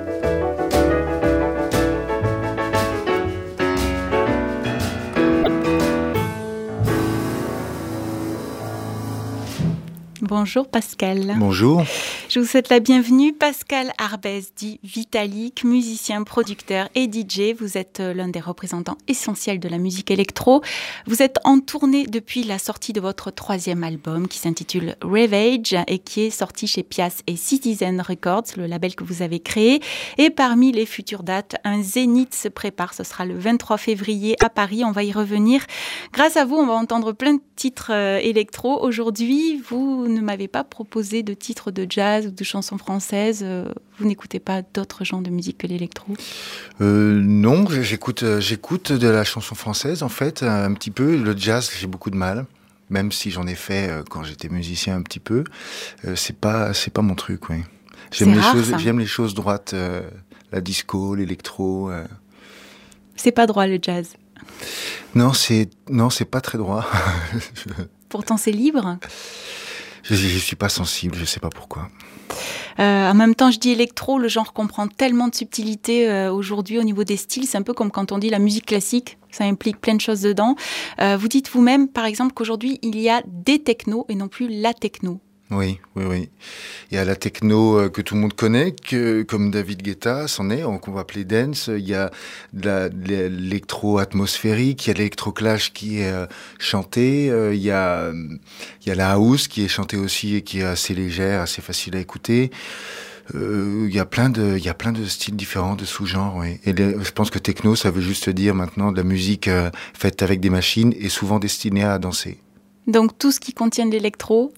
[SPEAKER 9] Bonjour Pascal.
[SPEAKER 28] Bonjour.
[SPEAKER 9] Je vous souhaite la bienvenue. Pascal Arbès, dit Vitalik, musicien, producteur et D J. Vous êtes l'un des représentants essentiels de la musique électro. Vous êtes en tournée depuis la sortie de votre troisième album qui s'intitule Ravage et qui est sorti chez Pias et Citizen Records, le label que vous avez créé. Et parmi les futures dates, un zénith se prépare. Ce sera le vingt-trois février à Paris. On va y revenir. Grâce à vous, on va entendre plein de titres euh, électro. Aujourd'hui, vous ne m'avez pas proposé de titres de jazz ou de chansons françaises. Vous n'écoutez pas d'autres genres de musique que l'électro ?
[SPEAKER 26] euh, Non, j'écoute, j'écoute de la chanson française, en fait, un petit peu. Le jazz, j'ai beaucoup de mal. Même si j'en ai fait quand j'étais musicien un petit peu. Euh, c'est pas, c'est pas mon truc, oui. J'aime, les,
[SPEAKER 9] rare,
[SPEAKER 26] choses,
[SPEAKER 9] ça.
[SPEAKER 26] j'aime les choses droites. Euh, la disco, l'électro. Euh.
[SPEAKER 9] C'est pas droit, le jazz ?
[SPEAKER 26] Non, c'est, non, c'est pas très droit.
[SPEAKER 9] Pourtant, c'est libre ?
[SPEAKER 26] Je ne suis pas sensible, je ne sais pas pourquoi.
[SPEAKER 9] Euh, en même temps, je dis électro, le genre comprend tellement de subtilité euh, aujourd'hui au niveau des styles. C'est un peu comme quand on dit la musique classique, ça implique plein de choses dedans. Euh, vous dites vous-même, par exemple, qu'aujourd'hui, il y a des technos et non plus la techno.
[SPEAKER 26] Oui, oui, oui. Il y a la techno euh, que tout le monde connaît, que, comme David Guetta, c'en est, qu'on va appeler dance. Il y a de, la, de l'électro-atmosphérique, il y a l'électro-clash qui est euh, chanté, euh, il, y a, il y a la house qui est chantée aussi et qui est assez légère, assez facile à écouter. Euh, il y a plein de, il y a plein de styles différents, de sous-genres, oui. Et les, je pense que techno, ça veut juste dire maintenant de la musique euh, faite avec des machines et souvent destinée à danser.
[SPEAKER 9] Donc tout ce qui contient de l'électro,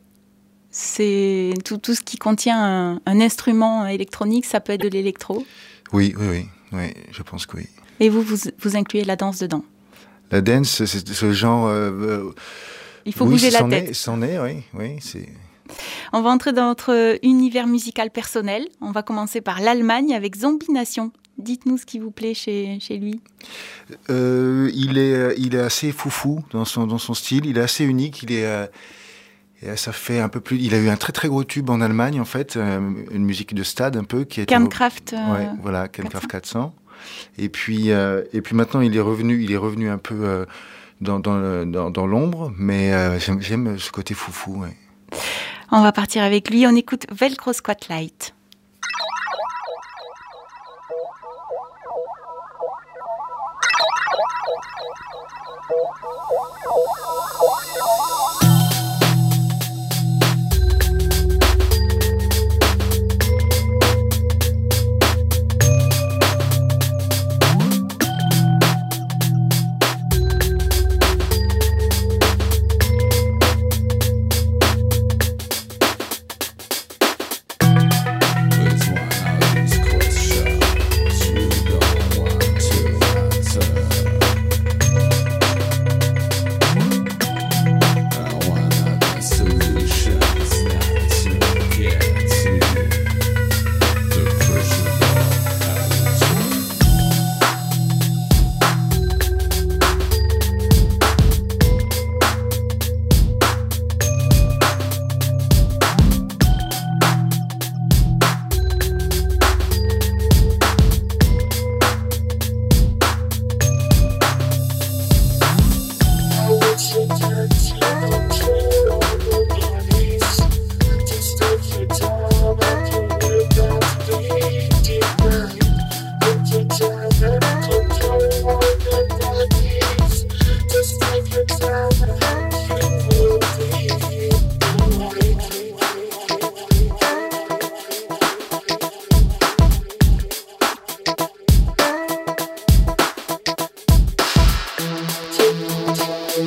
[SPEAKER 9] c'est tout, tout ce qui contient un, un instrument électronique, ça peut être de l'électro ?
[SPEAKER 26] Oui, oui, oui, oui, je pense que oui.
[SPEAKER 9] Et vous, vous, vous incluez la danse dedans ?
[SPEAKER 26] La dance, c'est ce genre... Euh,
[SPEAKER 9] Il faut
[SPEAKER 26] oui,
[SPEAKER 9] bouger la
[SPEAKER 26] c'en
[SPEAKER 9] tête.
[SPEAKER 26] Est, c'en est, oui, oui, c'est...
[SPEAKER 9] On va entrer dans notre univers musical personnel. On va commencer par l'Allemagne avec Zombie Nation. Dites-nous ce qui vous plaît chez, chez lui.
[SPEAKER 26] Euh, il, est, il est assez foufou dans son, dans son style, il est assez unique, il est... Euh, Et ça fait un peu plus. Il a eu un très très gros tube en Allemagne en fait, euh, une musique de stade un peu qui est.
[SPEAKER 9] Kernkraft.
[SPEAKER 26] Euh, ouais, voilà, Kernkraft quatre cents. Et puis euh, et puis maintenant il est revenu, il est revenu un peu euh, dans dans, dans dans l'ombre, mais euh, j'aime, j'aime ce côté foufou. Ouais.
[SPEAKER 9] On va partir avec lui. On écoute Velcro Squat Light.